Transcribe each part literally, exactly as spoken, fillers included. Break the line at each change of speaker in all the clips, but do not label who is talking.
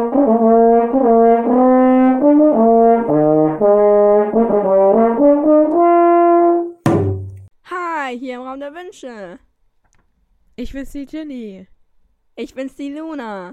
Hi, hier im Raum der Wünsche.
Ich bin's, die Ginny.
Ich bin's, die Luna.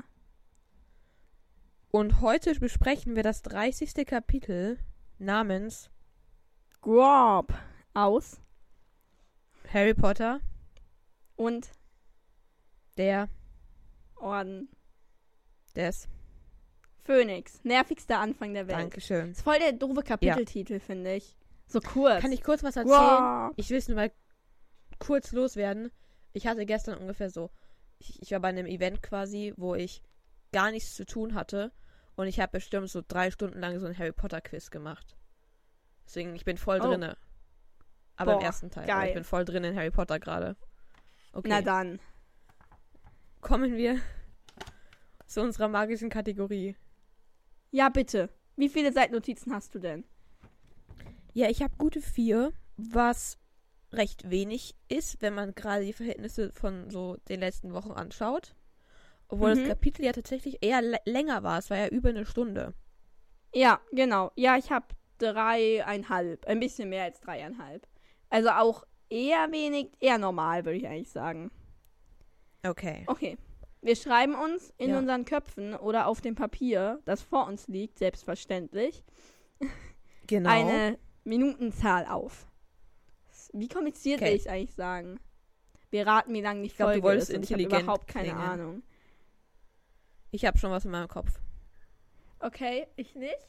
Und heute besprechen wir das dreißigste Kapitel namens
Grob aus
Harry Potter
und
der
Orden
des
Phönix. Nervigster Anfang der Welt.
Dankeschön.
Ist voll der doofe Kapiteltitel, finde ich. So kurz.
Kann ich kurz was erzählen?
Grob.
Ich will es nur mal kurz loswerden. Ich hatte gestern ungefähr so, ich, ich war bei einem Event quasi, wo ich gar nichts zu tun hatte und ich habe bestimmt so drei Stunden lang so ein Harry Potter Quiz gemacht. Deswegen, ich bin voll
Oh.
drinne. Aber
Boah,
im ersten Teil.
geil.
Aber ich bin voll drin in Harry Potter gerade. Okay.
Na dann.
Kommen wir zu unserer magischen Kategorie.
Ja, bitte. Wie viele Seitennotizen hast du denn?
Ja, ich habe gute vier, was recht wenig ist, wenn man gerade die Verhältnisse von so den letzten Wochen anschaut. Obwohl
Mhm.
das Kapitel ja tatsächlich eher l- länger war. Es war ja über eine Stunde.
Ja, genau. Ja, ich habe dreieinhalb. Ein bisschen mehr als dreieinhalb. Also auch eher wenig, eher normal, würde ich eigentlich sagen.
Okay.
Okay. Wir schreiben uns in
Ja.
unseren Köpfen oder auf dem Papier, das vor uns liegt, selbstverständlich,
Genau.
eine Minutenzahl auf. Wie kompliziert
Okay.
will ich es eigentlich sagen? Wir raten, wie lange die
glaub, du
Folge
wolltest
ist. Und ich habe
intelligent
überhaupt keine
klingen.
Ahnung.
Ich habe schon was in meinem Kopf.
Okay, ich nicht.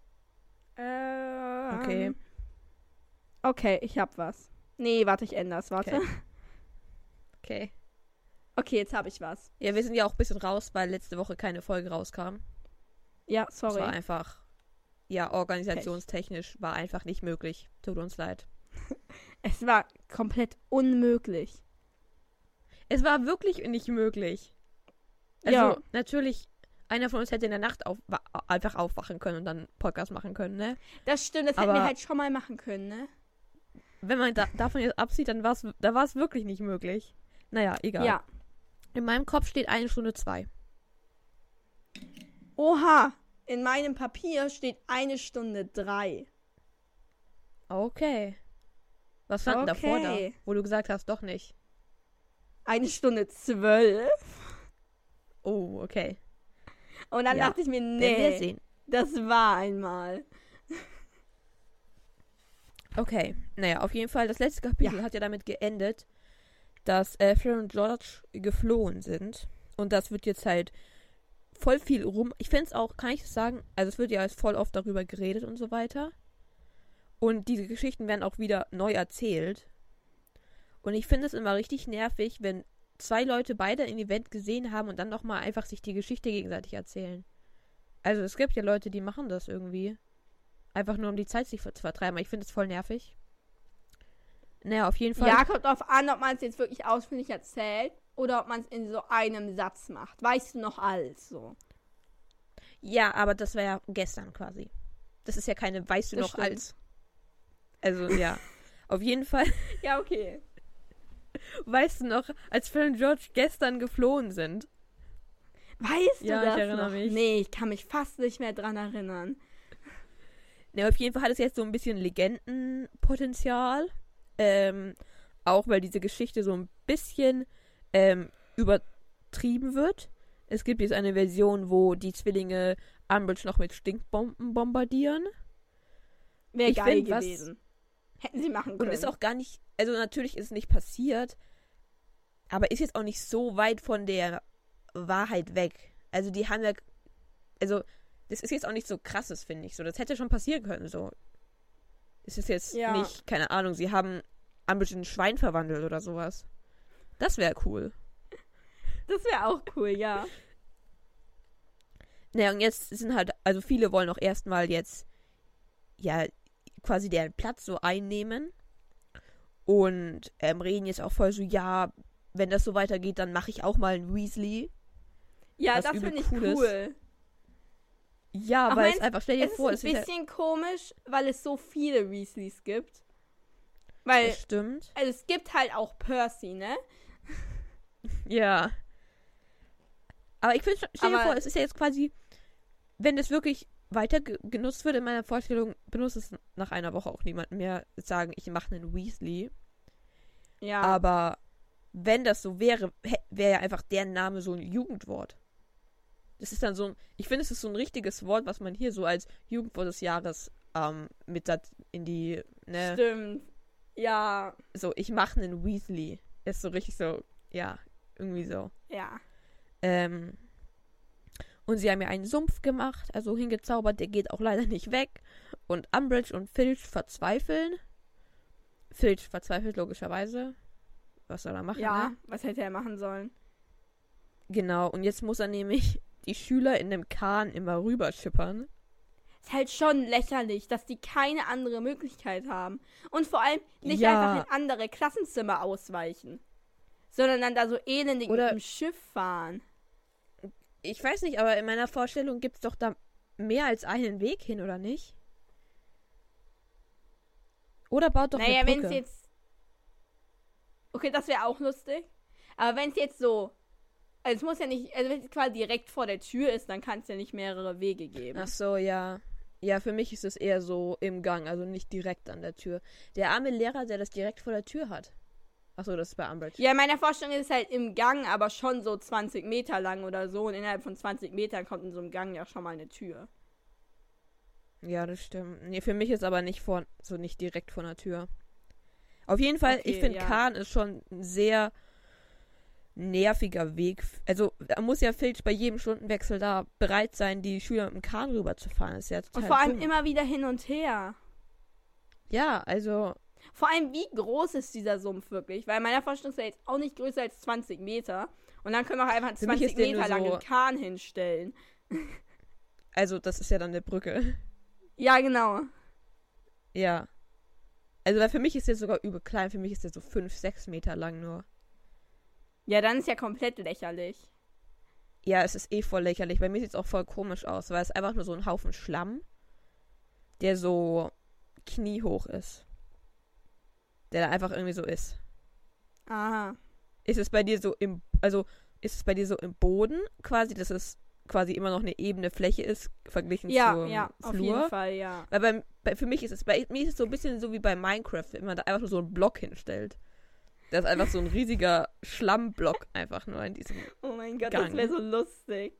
Ähm,
Okay.
Okay, ich hab was. Nee, warte, ich ändere es. Warte.
Okay. Okay.
Okay, jetzt habe ich was.
Ja, wir sind ja auch ein bisschen raus, weil letzte Woche keine Folge rauskam.
Ja,
Es war
sorry.
einfach, ja, organisationstechnisch war einfach nicht möglich. Tut uns leid.
Es war komplett unmöglich.
Es war wirklich nicht möglich. Also,
Ja.
natürlich, einer von uns hätte in der Nacht auf, wa- einfach aufwachen können und dann Podcast machen können, ne?
Das stimmt, das hätten wir
Aber-
halt schon mal machen können, ne?
Wenn man da, davon jetzt absieht, dann war es da war es wirklich nicht möglich. Naja, egal.
Ja.
In meinem Kopf steht eine Stunde zwei.
Oha, in meinem Papier steht eine Stunde drei.
Okay. Was stand denn davor da?
Okay.
Wo du gesagt hast, doch nicht.
Eine Stunde zwölf.
Oh, okay.
Und dann
Ja,
dachte ich mir,
Werden wir
nee,
sehen.
das war einmal.
Okay. Naja, auf jeden Fall, das letzte Kapitel
Ja.
hat ja damit geendet, dass äh, Fleur und George geflohen sind. Und das wird jetzt halt voll viel rum. Ich finde es auch, kann ich das sagen, also es wird ja jetzt voll oft darüber geredet und so weiter. Und diese Geschichten werden auch wieder neu erzählt. Und ich finde es immer richtig nervig, wenn zwei Leute beide ein Event gesehen haben und dann nochmal einfach sich die Geschichte gegenseitig erzählen. Also es gibt ja Leute, die machen das irgendwie. Einfach nur, um die Zeit sich zu vertreiben. Aber ich finde es voll nervig. Naja, auf jeden Fall.
Ja, kommt drauf an, ob man es jetzt wirklich ausführlich erzählt oder ob man es in so einem Satz macht. Weißt du noch alles so?
Ja, aber das war ja gestern quasi. Das ist ja keine, weißt du
Das
noch
stimmt.
als. Also, ja. Auf jeden Fall,
Ja, okay.
weißt du noch, als Phil und George gestern geflohen sind.
Weißt du
Ja, ich
das
erinnere
noch?
mich.
Nee, ich kann mich fast nicht mehr dran erinnern.
Ja, auf jeden Fall hat es jetzt so ein bisschen Legendenpotenzial. Ähm, auch weil diese Geschichte so ein bisschen ähm, übertrieben wird. Es gibt jetzt eine Version, wo die Zwillinge Umbridge noch mit Stinkbomben bombardieren.
Wäre
Ich
geil
find, was-
gewesen. Hätten sie machen
Und
können.
ist auch gar nicht, also natürlich ist es nicht passiert, aber ist jetzt auch nicht so weit von der Wahrheit weg. Also die haben ja, also das ist jetzt auch nicht so krasses, finde ich. So, das hätte schon passieren können, so. Es ist jetzt
Ja.
nicht, keine Ahnung, sie haben Umbridge in ein Schwein verwandelt oder sowas. Das wäre cool.
Das wäre auch cool, ja.
Naja, und jetzt sind halt, also viele wollen auch erstmal jetzt, ja, quasi deren Platz so einnehmen. Und ähm, reden jetzt auch voll so, ja, wenn das so weitergeht, dann mache ich auch mal einen Weasley.
Ja,
Was
das
übel
finde ich
cool ist.
cool.
Ja,
Auch
weil
wenn's-
es einfach, stell dir
Es
vor,
ist
es
ein
ist
bisschen komisch, weil es so viele Weasleys gibt.
ja,
Weil,
das stimmt.
also es gibt halt auch Percy, ne?
Ja. Aber ich finde, stell dir
Aber-
vor, es ist ja jetzt quasi wenn das wirklich weiter ge- genutzt wird in meiner Vorstellung, benutzt es nach einer Woche auch niemand mehr sagen, ich mache einen Weasley.
Ja.
Aber wenn das so wäre, wäre ja einfach der Name so ein Jugendwort. Das ist dann so ein, ich finde, es ist so ein richtiges Wort, was man hier so als Jugendwort des Jahres ähm, mit dat in die, ne,
Stimmt. Ja.
so, ich mache einen Weasley. Ist so richtig so, ja, irgendwie so.
Ja.
Ähm, und sie haben ja einen Sumpf gemacht, also hingezaubert, der geht auch leider nicht weg. Und Umbridge und Filch verzweifeln. Filch verzweifelt logischerweise. Was soll er machen,
Ja,
ne?
was hätte er machen sollen?
Genau, und jetzt muss er nämlich die Schüler in dem Kahn immer rüberschippern.
Ist halt schon lächerlich, dass die keine andere Möglichkeit haben. Und vor allem nicht
Ja.
einfach in andere Klassenzimmer ausweichen. Sondern dann da so elendig
Oder-
mit dem Schiff fahren.
Ich weiß nicht, aber in meiner Vorstellung gibt es doch da mehr als einen Weg hin, oder nicht? Oder baut doch
Naja,
eine
wenn
Brücke.
es jetzt. Okay, das wäre auch lustig. Aber wenn es jetzt so. Also es muss ja nicht. Also wenn es quasi direkt vor der Tür ist, dann kann es ja nicht mehrere Wege geben.
Ach so, ja. Ja, für mich ist es eher so im Gang, also nicht direkt an der Tür. Der arme Lehrer, der das direkt vor der Tür hat. Ach so, das ist bei Umbridge.
Ja, in meiner Vorstellung ist es halt im Gang, aber schon so zwanzig Meter lang oder so. Und innerhalb von zwanzig Metern kommt in so einem Gang ja schon mal eine Tür.
Ja, das stimmt. Nee, für mich ist aber nicht vor, so nicht direkt vor der Tür. Auf jeden Fall,
Okay,
ich finde,
ja.
Kahn ist schon ein sehr nerviger Weg. Also, da muss ja Filch bei jedem Stundenwechsel da bereit sein, die Schüler mit dem Kahn rüberzufahren. Das ist ja total
Und vor allem
dumm.
immer wieder hin und her.
Ja, also,
Vor allem, wie groß ist dieser Sumpf wirklich? Weil in meiner Vorstellung ist er jetzt auch nicht größer als zwanzig Meter. Und dann können wir auch einfach
Für mich
zwanzig
ist der
Meter
nur
lang
so-
einen Kahn hinstellen.
also, das ist ja dann eine Brücke.
Ja, genau.
Ja. Also, weil für mich ist der sogar übel klein. Für mich ist der so fünf, sechs Meter lang nur.
Ja, dann ist ja komplett lächerlich.
Ja, es ist eh voll lächerlich. Bei mir sieht es auch voll komisch aus, weil es einfach nur so ein Haufen Schlamm, der so kniehoch ist. Der da einfach irgendwie so ist.
Aha.
Ist es bei dir so im, also ist es bei dir so im Boden quasi, dass es quasi immer noch eine ebene Fläche ist, verglichen
Ja,
zum
ja, auf
Flur?
jeden Fall, ja.
Weil bei, bei, für mich ist es, bei mir ist es so ein bisschen so wie bei Minecraft, wenn man da einfach nur so einen Block hinstellt. Da ist einfach so ein riesiger Schlammblock einfach nur in diesem,
Oh mein Gott,
Gang.
das wäre so lustig.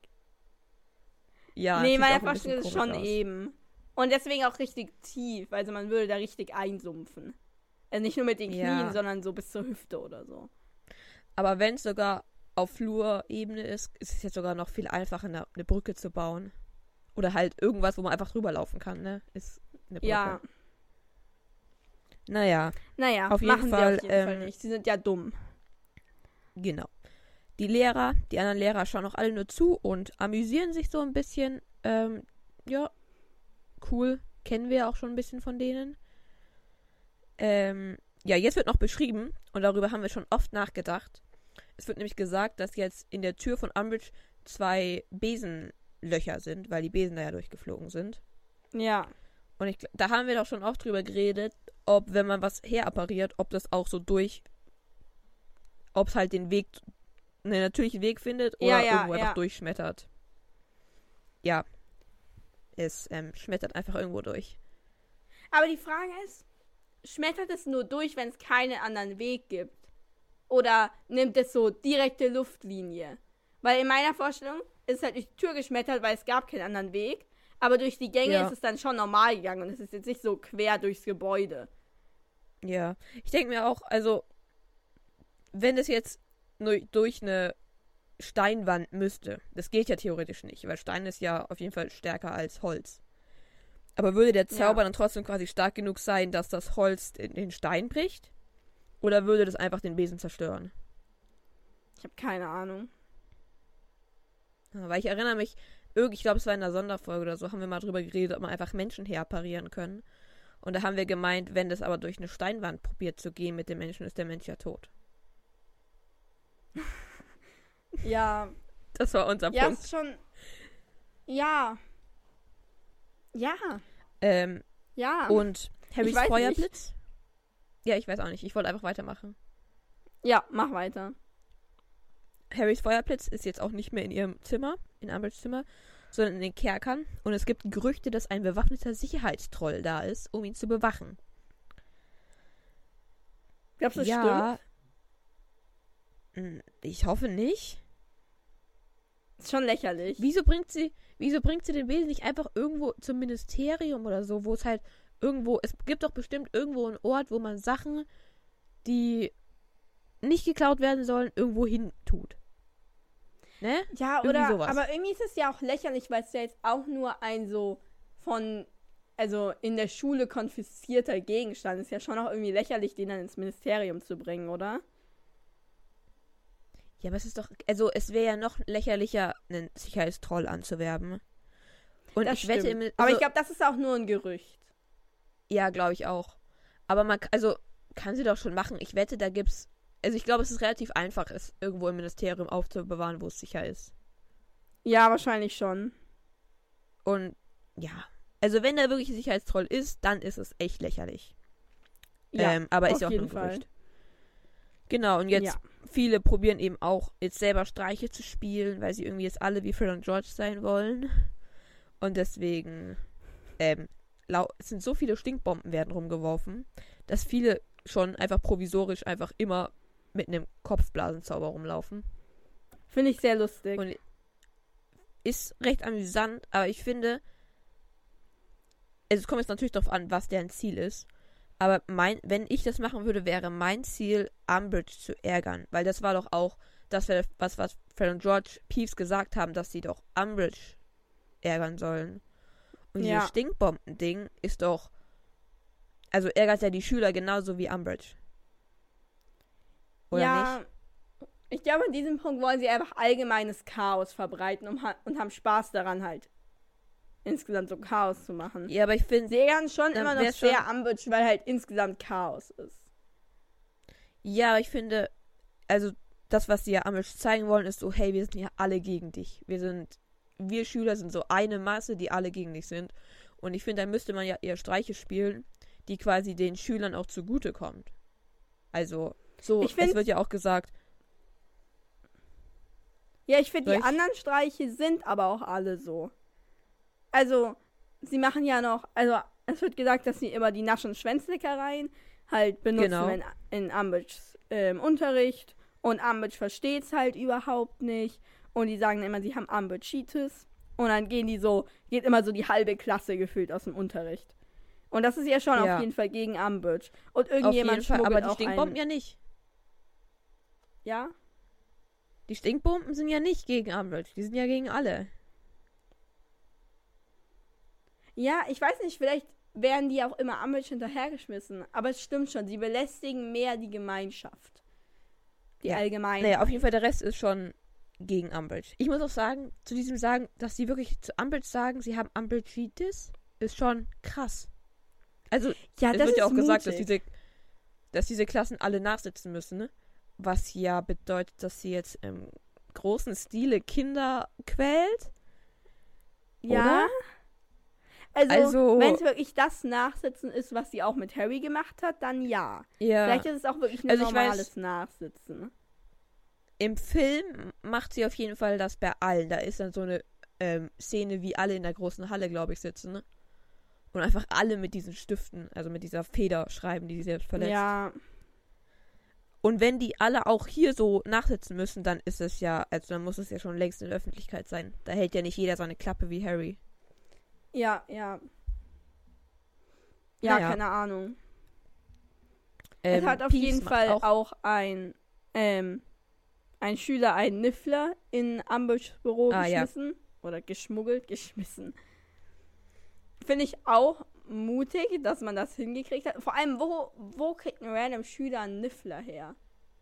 ja.
nee,
sieht
meine
auch ein bisschen
Vorstellung ist
komisch
schon
aus.
eben. Und deswegen auch richtig tief. Also man würde da richtig einsumpfen. Also nicht nur mit den Knien,
Ja.
sondern so bis zur Hüfte oder so.
Aber wenn es sogar auf Flurebene ist, ist es jetzt sogar noch viel einfacher, eine, eine Brücke zu bauen. Oder halt irgendwas, wo man einfach drüber laufen kann, ne? Ist eine Brücke.
Ja.
Naja,
Naja,
Auf jeden
machen
Fall,
sie auf jeden Fall
ähm,
nicht. Sie sind ja dumm.
genau. Die Lehrer, die anderen Lehrer schauen auch alle nur zu und amüsieren sich so ein bisschen. Ähm, ja, cool. Kennen wir auch schon ein bisschen von denen. Ähm, ja, jetzt wird noch beschrieben, und darüber haben wir schon oft nachgedacht. Es wird nämlich gesagt, dass jetzt in der Tür von Umbridge zwei Besenlöcher sind, weil die Besen da ja durchgeflogen sind.
Ja.
Und ich, gl- da haben wir doch schon oft drüber geredet, ob, wenn man was herappariert, ob das auch so durch, ob es halt den Weg, einen natürlichen Weg findet oder
Ja, ja,
irgendwo einfach
ja.
durchschmettert. Ja. Es ähm, schmettert einfach irgendwo durch.
Aber die Frage ist, schmettert es nur durch, wenn es keinen anderen Weg gibt? Oder nimmt es so direkte Luftlinie? Weil in meiner Vorstellung ist es halt durch die Tür geschmettert, weil es gab keinen anderen Weg. Aber durch die Gänge
Ja.
ist es dann schon normal gegangen und es ist jetzt nicht so quer durchs Gebäude.
Ja. Ich denke mir auch, also, wenn es jetzt nur durch eine Steinwand müsste, das geht ja theoretisch nicht, weil Stein ist ja auf jeden Fall stärker als Holz. Aber würde der Zauber
Ja.
dann trotzdem quasi stark genug sein, dass das Holz in den Stein bricht? Oder würde das einfach den Besen zerstören?
Ich habe keine Ahnung.
Ja, weil ich erinnere mich, irgend- ich glaube, es war in einer Sonderfolge oder so, haben wir mal drüber geredet, ob man einfach Menschen herparieren können. Und da haben wir gemeint, wenn das aber durch eine Steinwand probiert zu gehen mit dem Menschen, ist der Mensch ja tot.
Ja,
Das war unser
ja,
Punkt.
ist schon. Ja. Ja,
Ähm,
ja.
und Harrys
weiß
Feuerblitz? Ja, ich weiß auch nicht. Ich wollte einfach weitermachen.
Ja, mach weiter.
Harrys Feuerblitz ist jetzt auch nicht mehr in ihrem Zimmer, in Umbridges Zimmer, sondern in den Kerkern. Und es gibt Gerüchte, dass ein bewaffneter Sicherheitstroll da ist, um ihn zu bewachen.
Glaubst du, das
ja.
stimmt?
Ich hoffe nicht.
Ist schon lächerlich.
Wieso bringt sie, wieso bringt sie den Besen nicht einfach irgendwo zum Ministerium oder so, wo es halt irgendwo, es gibt doch bestimmt irgendwo einen Ort, wo man Sachen, die nicht geklaut werden sollen, irgendwo hin tut. Ne?
Ja,
Irgendwie
oder,
sowas.
aber irgendwie ist es ja auch lächerlich, weil es ja jetzt auch nur ein so von, also in der Schule konfiszierter Gegenstand ist. Ja schon auch irgendwie lächerlich, den dann ins Ministerium zu bringen, oder?
Ja, aber es ist doch, also es wäre ja noch lächerlicher, einen Sicherheitstroll anzuwerben. Und
Das
ich wette,
stimmt.
im, also,
Aber ich glaube, das ist auch nur ein Gerücht.
ja, glaube ich auch. Aber man, also kann sie doch schon machen. Ich wette, da gibt's, also ich glaube, es ist relativ einfach, es irgendwo im Ministerium aufzubewahren, wo es sicher ist.
Ja, wahrscheinlich schon.
Und ja, also wenn da wirklich ein Sicherheitstroll ist, dann ist es echt lächerlich.
Ja,
ähm, aber
auf
ist ja auch nur
jeden
ein
Fall.
Gerücht. Genau, und jetzt
Ja.
viele probieren eben auch jetzt selber Streiche zu spielen, weil sie irgendwie jetzt alle wie Fred und George sein wollen. Und deswegen ähm, lau- es sind so viele Stinkbomben werden rumgeworfen, dass viele schon einfach provisorisch einfach immer mit einem Kopfblasenzauber rumlaufen.
Finde ich sehr lustig.
Und ist recht amüsant, aber ich finde, also es kommt jetzt natürlich darauf an, was deren Ziel ist. Aber mein, wenn ich das machen würde, wäre mein Ziel, Umbridge zu ärgern. Weil das war doch auch das, was, was Fred und George Peeves gesagt haben, dass sie doch Umbridge ärgern sollen. Und
Ja.
dieses Stinkbomben-Ding ist doch, also ärgert ja die Schüler genauso wie Umbridge. Oder
ja,
nicht?
ich glaube, an diesem Punkt wollen sie einfach allgemeines Chaos verbreiten und, ha- und haben Spaß daran, halt insgesamt so Chaos zu machen.
Ja, aber ich finde,
Sie ärgern schon
Dann
immer noch
wär's
sehr
schon-
Umbridge, weil halt insgesamt Chaos ist.
ja, aber ich finde, also das, was sie ja Umbridge zeigen wollen, ist so, hey, wir sind ja alle gegen dich. Wir sind, wir Schüler sind so eine Masse, die alle gegen dich sind. Und ich finde, da müsste man ja eher Streiche spielen, die quasi den Schülern auch zugutekommt. Also, so,
Ich find-
es wird ja auch gesagt,
Ja, ich finde,
Soll
die
ich-
anderen Streiche sind aber auch alle so. Also, sie machen ja noch, also es wird gesagt, dass sie immer die Nasch- und Schwänzleckereien halt benutzen
Genau.
in, in Umbridges ähm, Unterricht. Und Umbridge versteht's halt überhaupt nicht. Und die sagen immer, sie haben Umbridgitis. Und dann gehen die so, geht immer so die halbe Klasse gefühlt aus dem Unterricht. Und das ist ja schon
Ja.
auf jeden Fall gegen Umbridge. Und
auf
irgendjemand
jeden Fall,
schmuggelt
aber die
auch
Stinkbomben
ein,
ja nicht.
ja?
Die Stinkbomben sind ja nicht gegen Umbridge, die sind ja gegen alle.
Ja, ich weiß nicht, vielleicht werden die auch immer Umbridge hinterhergeschmissen. Aber es stimmt schon, sie belästigen mehr die Gemeinschaft. Die
Ja.
Allgemeinheit.
Naja, auf jeden Fall, der Rest ist schon gegen Umbridge. Ich muss auch sagen, zu diesem sagen, dass sie wirklich zu Umbridge sagen, sie haben Umbridgitis, ist schon krass. Also,
ja,
es
das
wird
ist
ja auch gesagt, dass
mutig.
diese, dass diese Klassen alle nachsitzen müssen, ne? Was ja bedeutet, dass sie jetzt im großen Stile Kinder quält.
Ja.
oder?
Also,
Also-
wenn es wirklich das Nachsitzen ist, was sie auch mit Harry gemacht hat, dann ja.
Ja.
Vielleicht ist es auch wirklich ein
Also ich weiß-
normales Nachsitzen.
Im Film macht sie auf jeden Fall das bei allen. Da ist dann so eine ähm, Szene, wie alle in der großen Halle, glaube ich, sitzen, ne? Und einfach alle mit diesen Stiften, also mit dieser Feder schreiben, die sie selbst verletzt.
Ja,
Und wenn die alle auch hier so nachsitzen müssen, dann ist es ja, also dann muss es ja schon längst in der Öffentlichkeit sein. Da hält ja nicht jeder seine Klappe wie Harry.
ja, ja. Ja,
Naja.
keine Ahnung.
Ähm,
es hat auf
Peeves
jeden
macht
Fall
auch,
auch, ein, ähm, ein Schüler einen Niffler in Umbridges Büro
Ah, ja.
geschmissen. Oder geschmuggelt, geschmissen. Finde ich auch mutig, dass man das hingekriegt hat. Vor allem, wo, wo kriegt ein random Schüler einen Niffler her?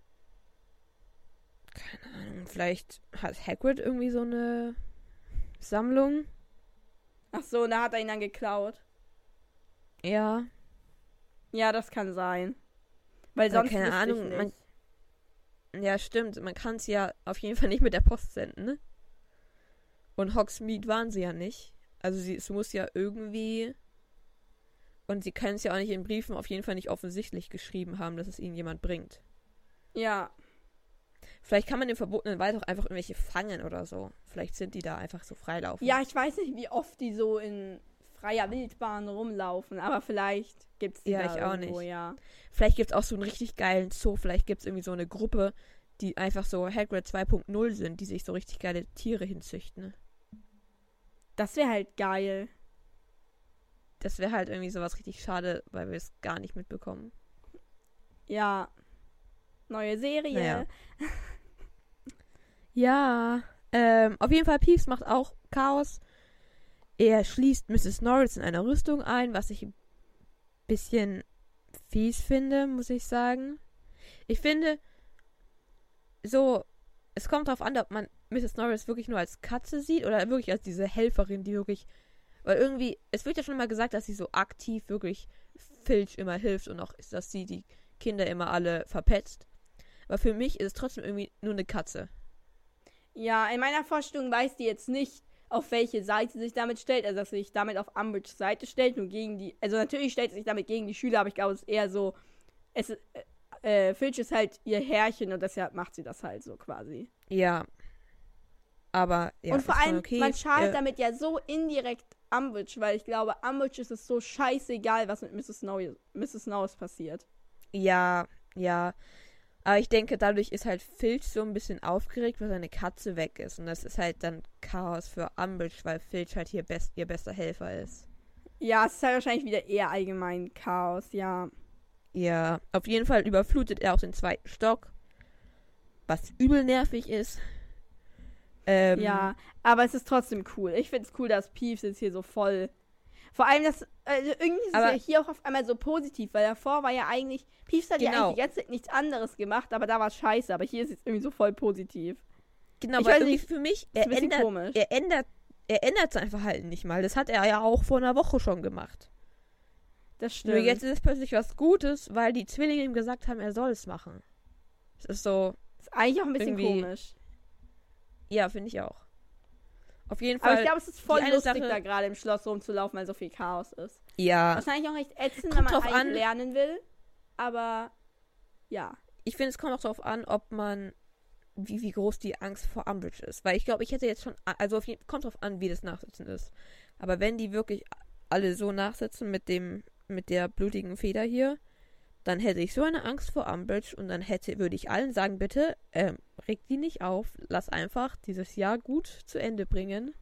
keine Ahnung, vielleicht hat Hagrid irgendwie so eine Sammlung.
Ach so, da hat er ihn dann geklaut.
Ja.
Ja, das kann sein. Weil
Oder
sonst
keine
wüsste
Ahnung,
ich
man-
nicht.
Ja, stimmt. Man kann es ja auf jeden Fall nicht mit der Post senden, ne? Und Hogsmeade waren sie ja nicht. Also sie, es muss ja irgendwie... Und sie können es ja auch nicht in Briefen auf jeden Fall nicht offensichtlich geschrieben haben, dass es ihnen jemand bringt.
Ja,
Vielleicht kann man im verbotenen Wald auch einfach irgendwelche fangen oder so. Vielleicht sind die da einfach so freilaufen.
Ja, ich weiß nicht, wie oft die so in freier Wildbahn rumlaufen, aber vielleicht gibt es die
Ja,
da
ich auch
irgendwo,
nicht.
ja.
Vielleicht gibt es auch so einen richtig geilen Zoo. Vielleicht gibt es irgendwie so eine Gruppe, die einfach so Hagrid zwei Punkt null sind, die sich so richtig geile Tiere hinzüchten.
Das wäre halt geil.
Das wäre halt irgendwie sowas richtig schade, weil wir es gar nicht mitbekommen.
Ja. Neue Serie.
Naja. Ja, ähm, auf jeden Fall, Peeves macht auch Chaos. Er schließt Misses Norris in einer Rüstung ein, was ich ein bisschen fies finde, muss ich sagen. Ich finde, so, es kommt darauf an, ob man Misses Norris wirklich nur als Katze sieht oder wirklich als diese Helferin, die wirklich, weil irgendwie, es wird ja schon immer gesagt, dass sie so aktiv wirklich Filch immer hilft und auch, dass sie die Kinder immer alle verpetzt. Aber für mich ist es trotzdem irgendwie nur eine Katze.
Ja, in meiner Vorstellung weiß die jetzt nicht, auf welche Seite sie sich damit stellt. Also, dass sie sich damit auf Umbridge's Seite stellt und gegen die. Also, natürlich stellt sie sich damit gegen die Schüler, aber ich glaube, es ist eher so. Es, äh, äh, Filch ist halt ihr Herrchen und deshalb macht sie das halt so quasi.
Ja. Aber, ja.
Und vor
ist schon
allem,
okay.
man schadet
äh,
damit ja so indirekt Umbridge, weil ich glaube, Umbridge ist es so scheißegal, was mit Misses Norris, Misses Norris passiert.
Ja, ja. Aber ich denke, dadurch ist halt Filch so ein bisschen aufgeregt, weil seine Katze weg ist. Und das ist halt dann Chaos für Umbridge, weil Filch halt hier best, ihr bester Helfer ist.
Ja, es ist halt wahrscheinlich wieder eher allgemein Chaos, ja.
Ja, auf jeden Fall überflutet er auch den zweiten Stock. Was übel nervig ist. Ähm,
Ja, aber es ist trotzdem cool. Ich finde es cool, dass Peeves jetzt hier so voll. Vor allem, das, also irgendwie ist
Aber-
es ja hier auch auf einmal so positiv, weil davor war ja eigentlich, Peeves hat ja
Genau.
eigentlich die ganze Zeit nichts anderes gemacht, aber da war es scheiße, aber hier ist es irgendwie so voll positiv.
Genau,
Ich
weil
weiß
irgendwie
nicht,
für mich,
Ist
er
ein bisschen
ändert,
komisch.
er ändert, er ändert es einfach halt nicht mal. Das hat er ja auch vor einer Woche schon gemacht.
Das
Nur
stimmt.
jetzt ist es plötzlich was Gutes, weil die Zwillinge ihm gesagt haben, er soll es machen. Es ist so,
ist eigentlich auch ein bisschen
irgendwie-
komisch.
ja, finde ich auch. Auf jeden
Aber
Fall.
ich glaube, es ist voll
die eine
lustig,
Sache-
da gerade im Schloss rumzulaufen, weil so viel Chaos ist.
ja,
Wahrscheinlich auch echt ätzend,
Kommt
wenn man
drauf
eigentlich
an.
lernen will, aber ja.
ich finde, es kommt auch darauf an, ob man, wie, wie groß die Angst vor Umbridge ist. Weil ich glaube, ich hätte jetzt schon, also auf jeden, kommt drauf an, wie das Nachsitzen ist. Aber wenn die wirklich alle so nachsitzen mit dem, mit der blutigen Feder hier, dann hätte ich so eine Angst vor Umbridge und dann hätte, würde ich allen sagen, bitte, ähm, reg die nicht auf, lass einfach dieses Jahr gut zu Ende bringen.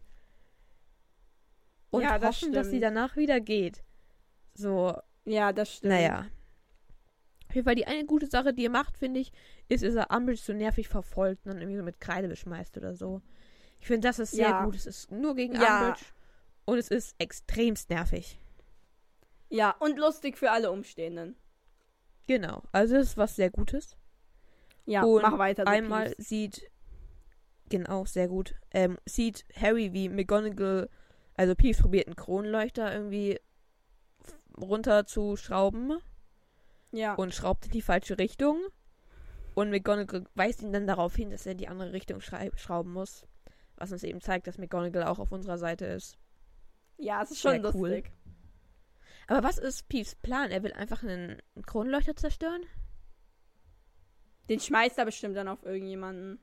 Und
Ja, das
hoffen, dass sie
stimmt.
danach wieder geht. So,
Ja, das stimmt.
naja. Auf jeden Fall die eine gute Sache, die ihr macht, finde ich, ist, dass er Umbridge so nervig verfolgt und dann irgendwie so mit Kreide beschmeißt oder so. Ich finde, das ist sehr
Ja.
gut. Es ist nur gegen
Ja.
Umbridge und es ist extremst nervig.
Ja, und lustig für alle Umstehenden.
Genau. Also es ist was sehr Gutes.
Ja,
und
mach weiter. So
einmal
Peeves.
sieht, genau, sehr gut, ähm, sieht Harry, wie McGonagall, also Peeves probiert einen Kronleuchter irgendwie f- runterzuschrauben
Ja.
und schraubt in die falsche Richtung. Und McGonagall weist ihn dann darauf hin, dass er in die andere Richtung schrei- schrauben muss. Was uns eben zeigt, dass McGonagall auch auf unserer Seite ist.
Ja, es ist schon
Sehr cool.
lustig.
Aber was ist Peeves Plan? Er will einfach einen, einen Kronleuchter zerstören?
Den schmeißt er bestimmt dann auf irgendjemanden.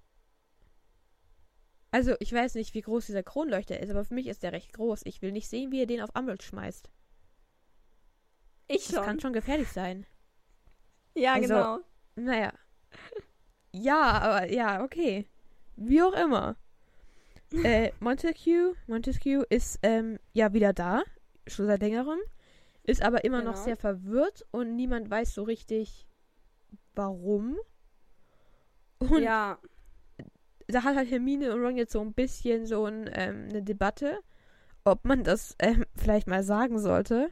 Also, ich weiß nicht, wie groß dieser Kronleuchter ist, aber für mich ist der recht groß. Ich will nicht sehen, wie er den auf Umbridge schmeißt.
Ich
Das
schon.
kann schon gefährlich sein.
Ja,
Also-
genau.
Naja. Ja, aber ja, okay. Wie auch immer. äh, Montague, Montague ist ähm, ja wieder da, schon seit längerem, ist aber immer noch
Genau.
sehr verwirrt und niemand weiß so richtig, warum. Und
Ja.
da hat halt Hermine und Ron jetzt so ein bisschen so ein, ähm, eine Debatte, ob man das ähm, vielleicht mal sagen sollte.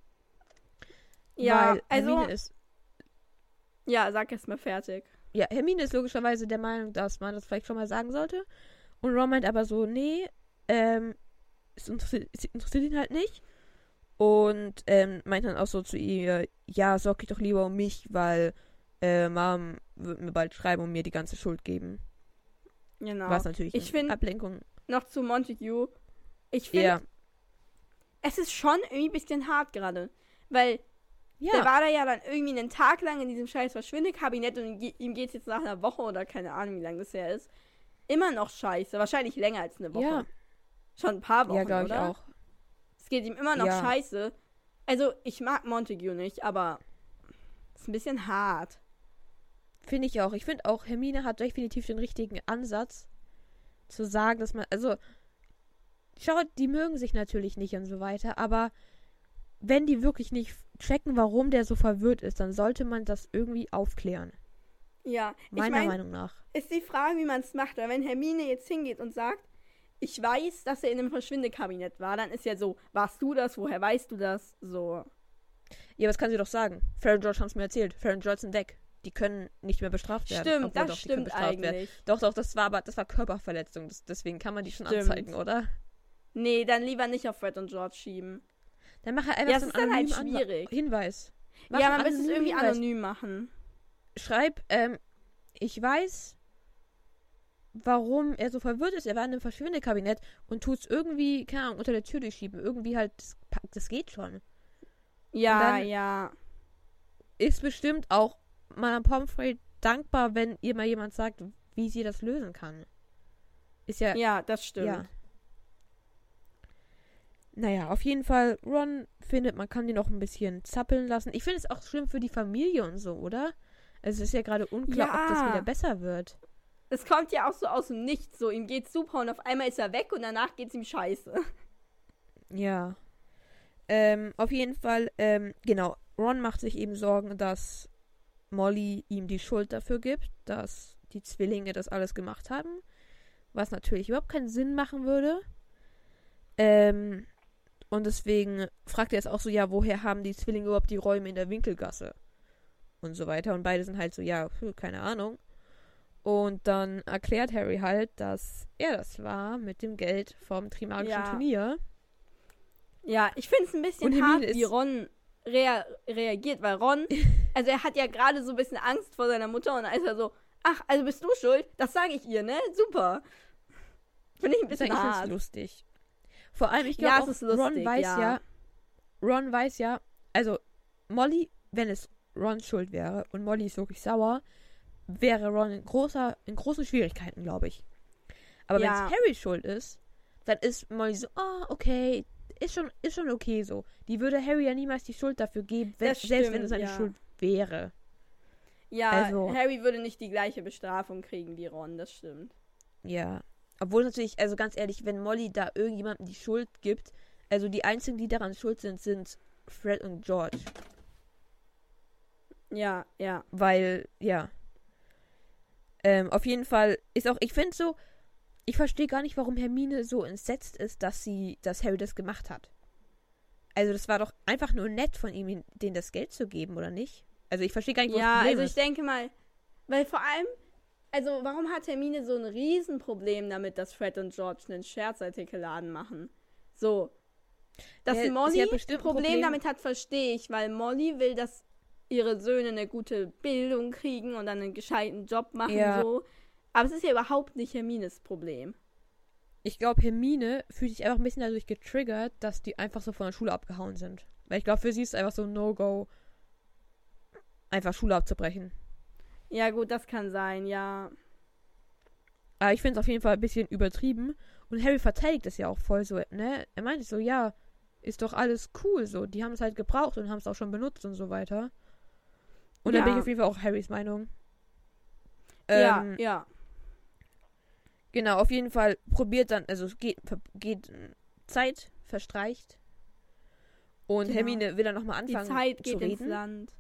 Ja,
weil
also,
Hermine ist
ja, sag erst mal fertig.
Ja, Hermine ist logischerweise der Meinung, dass man das vielleicht schon mal sagen sollte. Und Ron meint aber so, nee, ähm, es interessiert, es interessiert ihn halt nicht. Und ähm, meint dann auch so zu ihr, ja, sorg dich doch lieber um mich, weil äh, Mom wird mir bald schreiben und mir die ganze Schuld geben.
Genau.
Was natürlich
Ich
eine
find-
Ablenkung.
Noch zu Montague. Ich finde,
Ja,
es ist schon irgendwie ein bisschen hart gerade. Weil
Ja.
Der war da ja dann irgendwie einen Tag lang in diesem scheiß Verschwindekabinett und ihm geht's jetzt nach einer Woche oder keine Ahnung, wie lange das her ist. Immer noch scheiße. Wahrscheinlich länger als eine Woche.
Ja.
Schon ein paar Wochen,
Ja, glaube ich
oder?
auch.
Es geht ihm immer noch
Ja.
scheiße. Also, ich mag Montague nicht, aber ist ein bisschen hart.
Finde ich auch. Ich finde auch, Hermine hat definitiv den richtigen Ansatz, zu sagen, dass man, also, schaut, die mögen sich natürlich nicht und so weiter, aber wenn die wirklich nicht checken, warum der so verwirrt ist, dann sollte man das irgendwie aufklären.
Ja,
Meiner
ich mein,
Meinung nach.
ist die Frage, wie man es macht. Weil wenn Hermine jetzt hingeht und sagt, ich weiß, dass er in einem Verschwindekabinett war, dann ist ja so, warst du das? Woher weißt du das? So.
Ja, was kann sie doch sagen? Fred und George haben es mir erzählt. Fred und George sind weg. Die können nicht mehr bestraft werden.
Stimmt,
Obwohl,
das
doch, die können
stimmt
bestraft werden.
eigentlich.
Doch, doch, das war aber, das war Körperverletzung. Das, deswegen kann man die schon
Stimmt.
anzeigen, oder?
Nee, dann lieber nicht auf Fred und George schieben.
Dann mach er einfach
Ja,
so
es
einen
ist dann halt
anonymen
schwierig.
Anwe- Hinweis. Mach
Ja,
einen
man müsste es irgendwie
Hinweis.
anonym machen.
Schreib, ähm, ich weiß, warum er so verwirrt ist. Er war in einem Verschwindekabinett und tut's irgendwie, keine Ahnung, unter der Tür durchschieben. Irgendwie halt, das, das geht schon.
Ja,
dann-
ja.
Ist bestimmt auch Madame Pomfrey dankbar, wenn ihr mal jemand sagt, wie sie das lösen kann. Ist ja,
Ja, das stimmt.
ja. Naja, auf jeden Fall, Ron findet, man kann die noch ein bisschen zappeln lassen. Ich finde es auch schlimm für die Familie und so, oder? Es ist ja gerade unklar,
Ja.
ob das wieder besser wird.
Es kommt ja auch so aus dem Nichts. So, ihm geht's super und auf einmal ist er weg und danach geht's ihm scheiße.
Ja. Ähm, auf jeden Fall, ähm, genau, Ron macht sich eben Sorgen, dass Molly ihm die Schuld dafür gibt, dass die Zwillinge das alles gemacht haben. Was natürlich überhaupt keinen Sinn machen würde. Ähm, und deswegen fragt er jetzt auch so, ja, woher haben die Zwillinge überhaupt die Räume in der Winkelgasse? Und so weiter. Und beide sind halt so, ja, pf, keine Ahnung. Und dann erklärt Harry halt, dass er das war mit dem Geld vom Trimagischen
Ja.
Turnier.
Ja, ich finde es ein
Und
bisschen
Hermine
hart, wie
ist-
Ron rea reagiert, weil Ron, also er hat ja gerade so ein bisschen Angst vor seiner Mutter und dann ist er so, ach, also bist du schuld? Das sage ich ihr, ne? Super. Finde ich ein
Das
bisschen
ist eigentlich
hart.
lustig. Vor allem, ich
Ja,
glaube,
es ist lustig,
Ron weiß
ja.
ja. Ron weiß ja, also Molly, wenn es Rons Schuld wäre und Molly ist wirklich sauer, wäre Ron in großer, in großen Schwierigkeiten, glaube ich. Aber
Ja.
wenn es Harry schuld ist, dann ist Molly so, ah, okay, ist schon, ist schon okay so. Die würde Harry ja niemals die Schuld dafür geben, wenn,
Das
selbst wenn
stimmt,
es seine
ja.
Schuld wäre.
Ja,
Also-
Harry würde nicht die gleiche Bestrafung kriegen wie Ron, das stimmt.
Ja. Obwohl natürlich, also ganz ehrlich, wenn Molly da irgendjemandem die Schuld gibt, also die einzigen, die daran schuld sind, sind Fred und George.
Ja, ja.
Weil, ja. Ähm, auf jeden Fall ist auch, ich finde so, ich verstehe gar nicht, warum Hermine so entsetzt ist, dass sie, dass Harry das gemacht hat. Also das war doch einfach nur nett von ihm, denen das Geld zu geben, oder nicht? Also ich verstehe gar nicht, wo
Ja,
das Problem
also ich
ist.
denke mal, weil vor allem, also warum hat Hermine so ein Riesenproblem damit, dass Fred und George einen Scherzartikelladen machen? So. Dass
Ja, sie
Molly
hat
ein
bestimmt ein
Problem,
Problem-
damit hat, verstehe ich, weil Molly will, dass ihre Söhne eine gute Bildung kriegen und dann einen gescheiten Job machen,
Ja.
so. Aber es ist ja überhaupt nicht Hermines Problem.
Ich glaube, Hermine fühlt sich einfach ein bisschen dadurch getriggert, dass die einfach so von der Schule abgehauen sind. Weil ich glaube, für sie ist es einfach so ein No-Go, einfach Schule abzubrechen.
Ja, gut, das kann sein, ja.
Aber ich finde es auf jeden Fall ein bisschen übertrieben. Und Harry verteidigt es ja auch voll so, ne? Er meinte so, ja, ist doch alles cool so. Die haben es halt gebraucht und haben es auch schon benutzt und so weiter. Und
Ja.
da bin ich auf jeden Fall auch Harrys Meinung.
Ja,
Ähm,
ja.
Genau, auf jeden Fall probiert dann, also es geht, ver- geht äh, Zeit, verstreicht. Und
Genau.
Hermine will dann nochmal
Die
anfangen
Zeit
zu
geht ins
reden.
Land.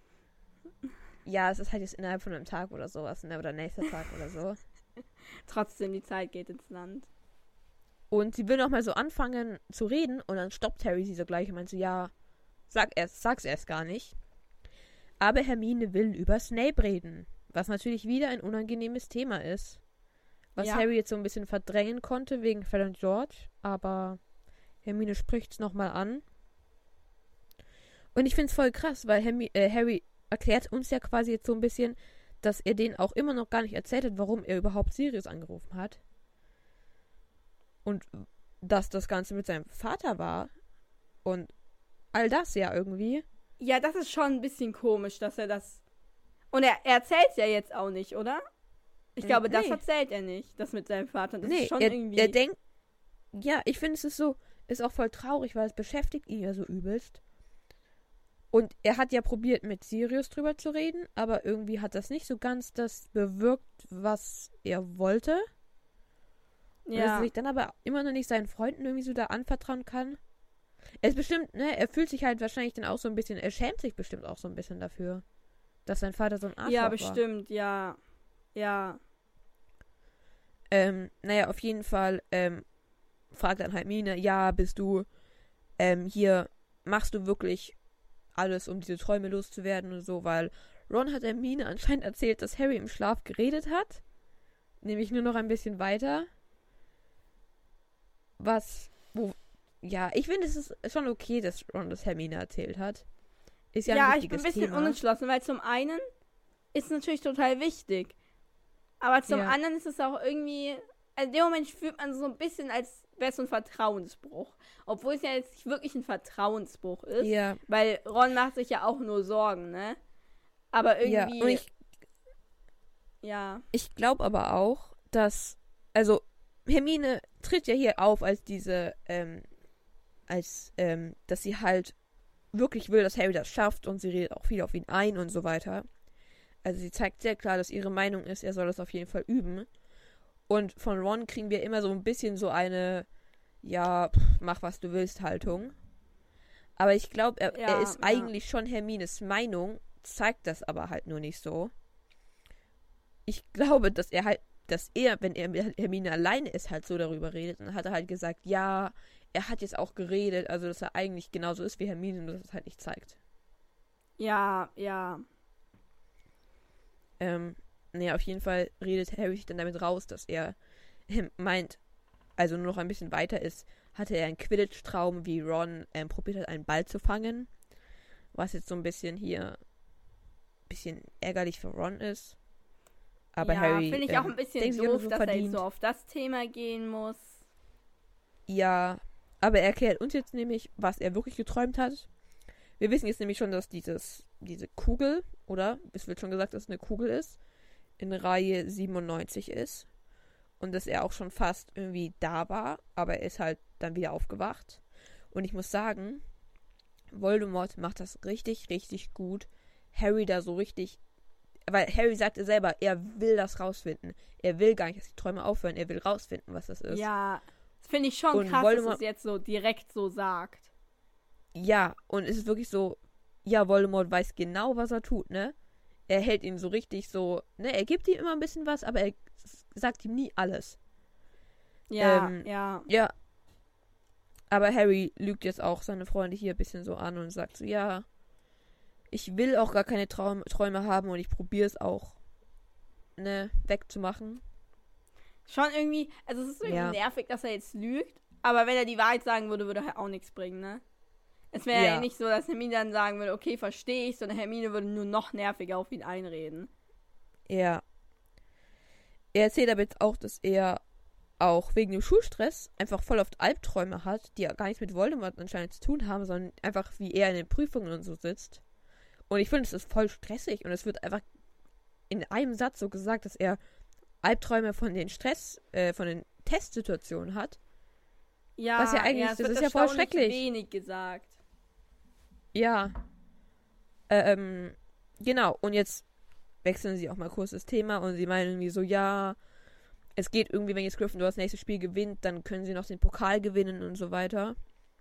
Ja, es ist halt jetzt innerhalb von einem Tag oder sowas, ne? Oder nächster Tag oder so.
Trotzdem, die Zeit geht ins Land.
Und sie will nochmal so anfangen zu reden und dann stoppt Harry sie so gleich und meint so, ja, sag erst, sag's erst gar nicht. Aber Hermine will über Snape reden, was natürlich wieder ein unangenehmes Thema ist. Was
Ja.
Harry jetzt so ein bisschen verdrängen konnte wegen Fred und George, aber Hermine spricht's nochmal an. Und ich find's voll krass, weil Hermi äh, Harry erklärt uns ja quasi jetzt so ein bisschen, dass er denen auch immer noch gar nicht erzählt hat, warum er überhaupt Sirius angerufen hat. Und dass das Ganze mit seinem Vater war. Und all das ja irgendwie.
Ja, das ist schon ein bisschen komisch, dass er das... Und er, er erzählt es ja jetzt auch nicht, oder? Ich glaube,
Nee.
das erzählt er nicht, das mit seinem Vater. Das
nee,
ist schon
er,
irgendwie...
er denkt, ja, ich finde, es ist so, ist auch voll traurig, weil es beschäftigt ihn ja so übelst. Und er hat ja probiert, mit Sirius drüber zu reden, aber irgendwie hat das nicht so ganz das bewirkt, was er wollte. Und dass er
ja,
sich dann aber immer noch nicht seinen Freunden irgendwie so da anvertrauen kann. Er ist bestimmt, ne, er fühlt sich halt wahrscheinlich dann auch so ein bisschen, er schämt sich bestimmt auch so ein bisschen dafür, dass sein Vater so ein Arschloch
ja,
war.
bestimmt, ja. Ja.
Ähm, naja, auf jeden Fall, ähm, fragt dann halt Hermine, ja, bist du, ähm, hier, machst du wirklich alles, um diese Träume loszuwerden und so, weil Ron hat Hermine anscheinend erzählt, dass Harry im Schlaf geredet hat. Nämlich nur noch ein bisschen weiter. Was, wo, ja, ich finde, es ist schon okay, dass Ron das Hermine erzählt hat. Ist ja,
Ja,
ein
ich bin
wichtiges
ein bisschen
Thema.
unentschlossen, weil zum einen ist es natürlich total wichtig. Aber zum
Ja.
anderen ist es auch irgendwie, also in dem Moment fühlt man so ein bisschen, als wäre es so ein Vertrauensbruch. Obwohl es ja jetzt nicht wirklich ein Vertrauensbruch ist.
Ja,
Weil Ron macht sich ja auch nur Sorgen, ne? Aber
ja,
irgendwie,
und ich,
ja.
ich glaube aber auch, dass, also, Hermine tritt ja hier auf als diese, ähm, als, ähm, dass sie halt wirklich will, dass Harry das schafft und sie redet auch viel auf ihn ein und so weiter. Also sie zeigt sehr klar, dass ihre Meinung ist, er soll das auf jeden Fall üben. Und von Ron kriegen wir immer so ein bisschen so eine, ja, pff, mach was du willst Haltung. Aber ich glaube, er,
Ja,
er ist
ja.
eigentlich schon Hermines Meinung, zeigt das aber halt nur nicht so. Ich glaube, dass er halt, dass er, wenn er mit Hermine alleine ist, halt so darüber redet. Und dann hat er halt gesagt, ja, er hat jetzt auch geredet, also dass er eigentlich genauso ist wie Hermine, nur dass es halt nicht zeigt.
Ja, ja.
Ähm, naja, auf jeden Fall redet Harry sich dann damit raus, dass er ähm, meint, also nur noch ein bisschen weiter ist, hatte er einen Quidditch-Traum, wie Ron ähm, probiert hat, einen Ball zu fangen. Was jetzt so ein bisschen hier bisschen ärgerlich für Ron ist. Aber
ja,
Harry
finde ich
ähm,
auch ein bisschen
denkt sich immer
doof,
so
dass er jetzt
verdient.
so auf das Thema gehen muss.
Ja, aber er erklärt uns jetzt nämlich, was er wirklich geträumt hat. Wir wissen jetzt nämlich schon, dass dieses, diese Kugel, oder? Es wird schon gesagt, dass es eine Kugel ist, in Reihe siebenundneunzig ist. Und dass er auch schon fast irgendwie da war, aber er ist halt dann wieder aufgewacht. Und ich muss sagen, Voldemort macht das richtig, richtig gut. Harry da so richtig, weil Harry sagte selber, er will das rausfinden. Er will gar nicht, dass die Träume aufhören. Er will rausfinden, was das ist.
Ja, das finde ich schon
Und
krass,
Voldemort-
dass es jetzt so direkt so sagt.
Ja, und es ist wirklich so, ja, Voldemort weiß genau, was er tut, ne? Er hält ihn so richtig so, ne? Er gibt ihm immer ein bisschen was, aber er s- sagt ihm nie alles.
Ja,
Ähm,
ja.
Ja. Aber Harry lügt jetzt auch seine Freunde hier ein bisschen so an und sagt so, ja, ich will auch gar keine Traum Träume haben und ich probiere es auch, ne, wegzumachen.
Schon irgendwie, also es ist irgendwie
Ja.
nervig, dass er jetzt lügt, aber wenn er die Wahrheit sagen würde, würde er auch nichts bringen, ne? Es wäre ja.
Ja.
nicht so, dass Hermine dann sagen würde, okay, verstehe ich, sondern Hermine würde nur noch nerviger auf ihn einreden.
Ja. Er erzählt aber jetzt auch, dass er auch wegen dem Schulstress einfach voll oft Albträume hat, die ja gar nichts mit Voldemort anscheinend zu tun haben, sondern einfach wie er in den Prüfungen und so sitzt. Und ich finde, es ist voll stressig und es wird einfach in einem Satz so gesagt, dass er Albträume von den Stress, äh, von den Testsituationen hat.
Ja,
Was ja eigentlich-
es
das
wird
ist ja voll
erstaunlich
schrecklich.
wenig gesagt.
Ja. Ähm, genau. Und jetzt wechseln sie auch mal kurz das Thema und sie meinen irgendwie so, ja, es geht irgendwie, wenn jetzt Gryffindor das nächste Spiel gewinnt, dann können sie noch den Pokal gewinnen und so weiter.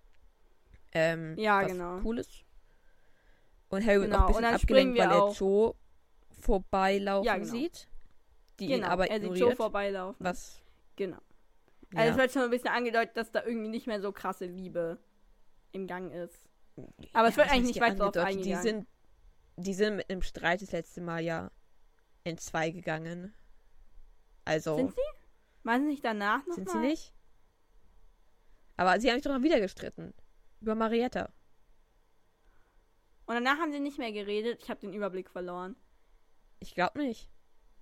Ähm,
Ja,
was
genau.
cool ist. Und Harry wird
Genau,
auch ein
und
bisschen
dann
abgelenkt,
springen wir
weil er
auch-
Joe vorbeilaufen
Ja, genau.
sieht. Die ihn
Genau,
aber
er sieht
ignoriert.
so vorbeilaufen.
Was?
Genau.
Ja.
Also es wird schon ein bisschen angedeutet, dass da irgendwie nicht mehr so krasse Liebe im Gang ist. Aber es wird
was
eigentlich
heißt
nicht
hier
weiter drauf
angedeutet? Die
eingegangen.
sind, die sind mit einem Streit das letzte Mal ja entzwei gegangen. Also.
Sind sie? Waren sie nicht danach noch
Sind
mal?
sie nicht? Aber sie haben sich doch noch wieder gestritten. Über Marietta.
Und danach haben sie nicht mehr geredet. Ich habe den Überblick verloren.
Ich glaube nicht.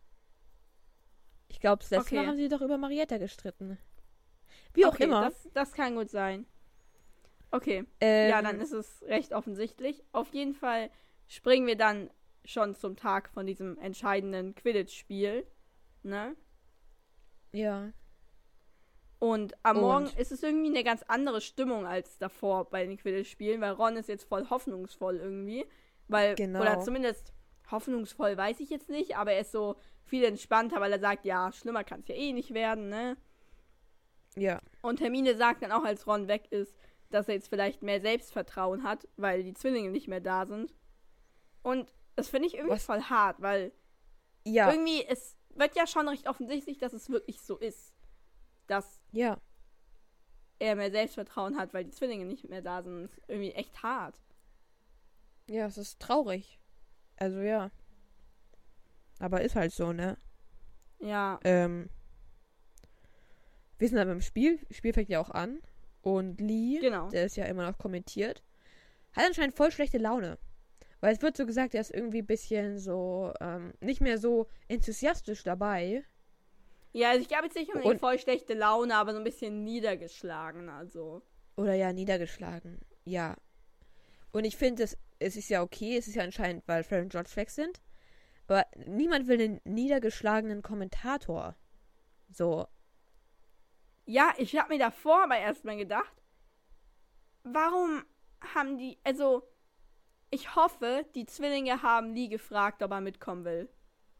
Ich glaube, das letzte
Okay.
Mal haben sie doch über Marietta gestritten. Wie auch
Okay,
immer.
Das, das kann gut sein. Okay.
Ähm,
Ja, dann ist es recht offensichtlich. Auf jeden Fall springen wir dann schon zum Tag von diesem entscheidenden Quidditch-Spiel. Ne?
Ja.
Und am
Und?
Morgen ist es irgendwie eine ganz andere Stimmung als davor bei den Quidditch-Spielen, weil Ron ist jetzt voll hoffnungsvoll irgendwie. Weil,
Genau.
oder zumindest hoffnungsvoll weiß ich jetzt nicht, aber er ist so viel entspannter, weil er sagt, ja, schlimmer kann es ja eh nicht werden, ne?
Ja.
Und Hermine sagt dann auch, als Ron weg ist, dass er jetzt vielleicht mehr Selbstvertrauen hat, weil die Zwillinge nicht mehr da sind. Und das finde ich irgendwie
Was?
voll hart, weil
Ja.
irgendwie, es wird ja schon recht offensichtlich, dass es wirklich so ist. Dass
Ja.
er mehr Selbstvertrauen hat, weil die Zwillinge nicht mehr da sind. Das ist irgendwie echt hart.
Ja, es ist traurig. Also ja. Aber ist halt so, ne?
Ja,
Ähm. Wir sind dann beim Spiel. Spiel fängt ja auch an. Und Lee,
genau.
der ist ja immer noch kommentiert, hat anscheinend voll schlechte Laune. Weil es wird so gesagt, er ist irgendwie ein bisschen so, ähm, nicht mehr so enthusiastisch dabei.
Ja, also ich glaube jetzt nicht unbedingt
Und-
voll schlechte Laune, aber so ein bisschen niedergeschlagen, also.
Oder ja, niedergeschlagen. Ja. Und ich finde, es, es ist ja okay, es ist ja anscheinend, weil Fred und George weg sind. Aber niemand will einen niedergeschlagenen Kommentator. So.
Ja, ich habe mir davor aber erstmal gedacht, warum haben die, also, ich hoffe, die Zwillinge haben Lee gefragt, ob er mitkommen will.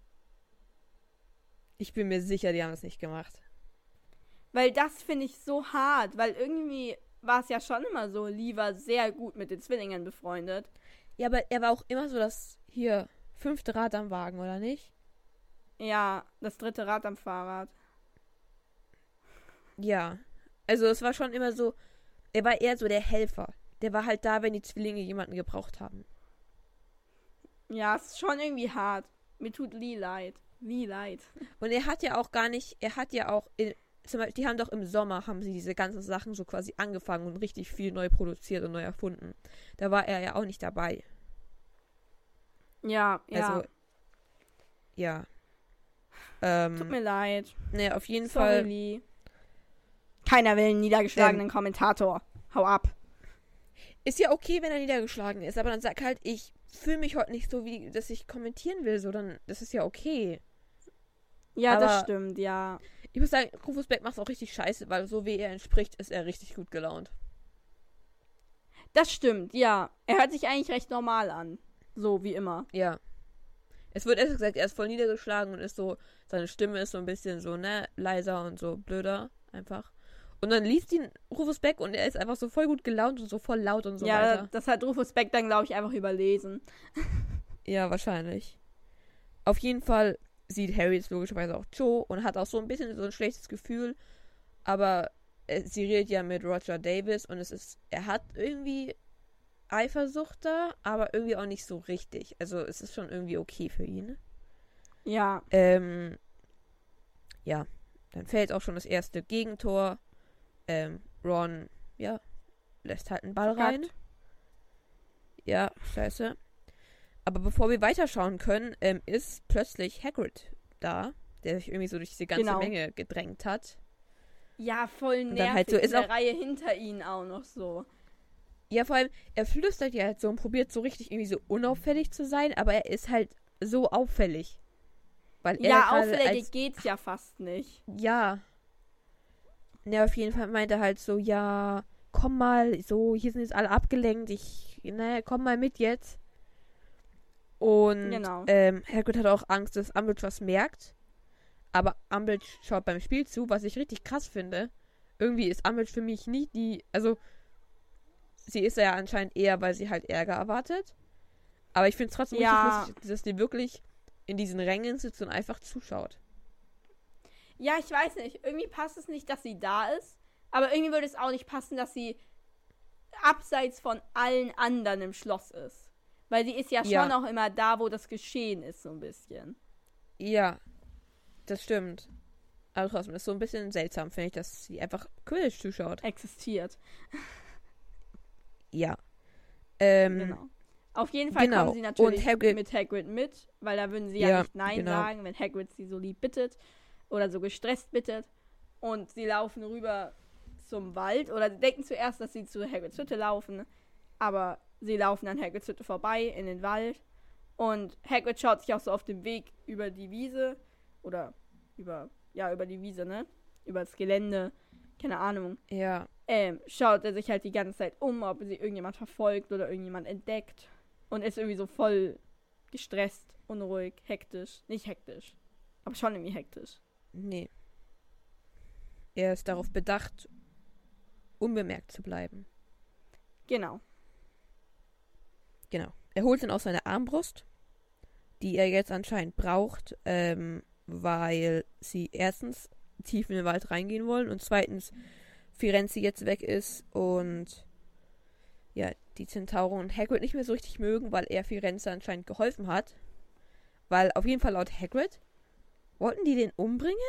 Ich bin mir sicher, die haben es nicht gemacht.
Weil das finde ich so hart, weil irgendwie war es ja schon immer so, Lee war sehr gut mit den Zwillingen befreundet.
Ja, aber er war auch immer so das hier fünfte Rad am Wagen, oder nicht?
Ja, das dritte Rad am Fahrrad.
Ja. Also es war schon immer so, er war eher so der Helfer. Der war halt da, wenn die Zwillinge jemanden gebraucht haben.
Ja, es ist schon irgendwie hart. Mir tut Lee leid. Lee leid.
Und er hat ja auch gar nicht, er hat ja auch, in, zum Beispiel, die haben doch im Sommer, haben sie diese ganzen Sachen so quasi angefangen und richtig viel neu produziert und neu erfunden. Da war er ja auch nicht dabei.
Ja, ja.
Also, ja. Ähm,
Tut mir leid.
ne, auf jeden
Sorry,
Fall.
Lee. Keiner will einen niedergeschlagenen Kommentator. Hau ab.
Ist ja okay, wenn er niedergeschlagen ist, aber dann sag halt, ich fühle mich heute nicht so, wie dass ich kommentieren will, so dann, das ist ja okay.
Ja, das
Aber-
stimmt, ja.
Ich muss sagen, Rufus Beck macht auch richtig scheiße, weil so wie er entspricht, ist er richtig gut gelaunt.
Das stimmt, ja. Er hört sich eigentlich recht normal an. So wie immer.
Ja. Es wird erst gesagt, er ist voll niedergeschlagen und ist so, seine Stimme ist so ein bisschen so, ne, leiser und so blöder, einfach. Und dann liest ihn Rufus Beck und er ist einfach so voll gut gelaunt und so voll laut und so
ja,
weiter.
das hat Rufus Beck dann, glaube ich, einfach überlesen.
Ja, wahrscheinlich. Auf jeden Fall sieht Harry jetzt logischerweise auch Joe und hat auch so ein bisschen so ein schlechtes Gefühl. Aber äh, sie redet ja mit Roger Davis und es ist, er hat irgendwie Eifersucht da, aber irgendwie auch nicht so richtig. Also es ist schon irgendwie okay für ihn.
Ja.
Ähm, ja, dann fällt auch schon das erste Gegentor. Ähm, Ron, ja, lässt halt einen Ball
Verkackt.
rein. Ja, scheiße. Aber bevor wir weiterschauen können, ähm, ist plötzlich Hagrid da, der sich irgendwie so durch diese ganze
Genau.
Menge gedrängt hat.
Ja, voll
dann
nervig.
halt so
in
ist
der
auch-
Reihe hinter ihnen auch noch so.
Ja, vor allem, er flüstert ja halt so und probiert so richtig irgendwie so unauffällig zu sein, aber er ist halt so auffällig. Weil er
Ja,
gerade
auffällig
als
geht's ja fast nicht.
Ja. Ja, auf jeden Fall meinte er halt so, ja, komm mal, so, hier sind jetzt alle abgelenkt, ich, ne, komm mal mit jetzt. Und
Genau.
ähm, Hagrid hat auch Angst, dass Umbridge was merkt. Aber Umbridge schaut beim Spiel zu, was ich richtig krass finde. Irgendwie ist Umbridge für mich nicht die, also sie ist ja anscheinend eher, weil sie halt Ärger erwartet. Aber ich finde es trotzdem
Ja.
richtig lustig, dass die wirklich in diesen Rängen sitzt und einfach zuschaut.
Ja, ich weiß nicht. Irgendwie passt es nicht, dass sie da ist. Aber irgendwie würde es auch nicht passen, dass sie abseits von allen anderen im Schloss ist. Weil sie ist ja schon
Ja.
auch immer da, wo das Geschehen ist, so ein bisschen.
Ja, das stimmt. Aber trotzdem ist so ein bisschen seltsam, finde ich, dass sie einfach Quidditch zuschaut.
Existiert.
Ja. Ähm,
Genau. Auf jeden Fall
genau.
kommen sie natürlich
Und Hagrid-
mit Hagrid mit, weil da würden sie ja,
Ja,
nicht Nein
genau.
sagen, wenn Hagrid sie so lieb bittet oder so gestresst bittet. Und sie laufen rüber zum Wald. Oder sie denken zuerst, dass sie zu Hagrids Hütte laufen. Aber sie laufen an Hagrids Hütte vorbei in den Wald. Und Hagrid schaut sich auch so auf dem Weg über die Wiese. Oder über, ja, über die Wiese, ne? Über das Gelände. Keine Ahnung.
Ja.
Ähm, schaut er sich halt die ganze Zeit um, ob sie irgendjemand verfolgt oder irgendjemand entdeckt. Und ist irgendwie so voll gestresst, unruhig, hektisch. Nicht hektisch, aber schon irgendwie hektisch.
Nee. Er ist darauf bedacht, unbemerkt zu bleiben.
Genau.
Genau. Er holt ihn aus seiner Armbrust, die er jetzt anscheinend braucht, ähm, weil sie erstens tief in den Wald reingehen wollen und zweitens Firenze jetzt weg ist und ja, die Zentauren und Hagrid nicht mehr so richtig mögen, weil er Firenze anscheinend geholfen hat. Weil auf jeden Fall laut Hagrid wollten die den umbringen?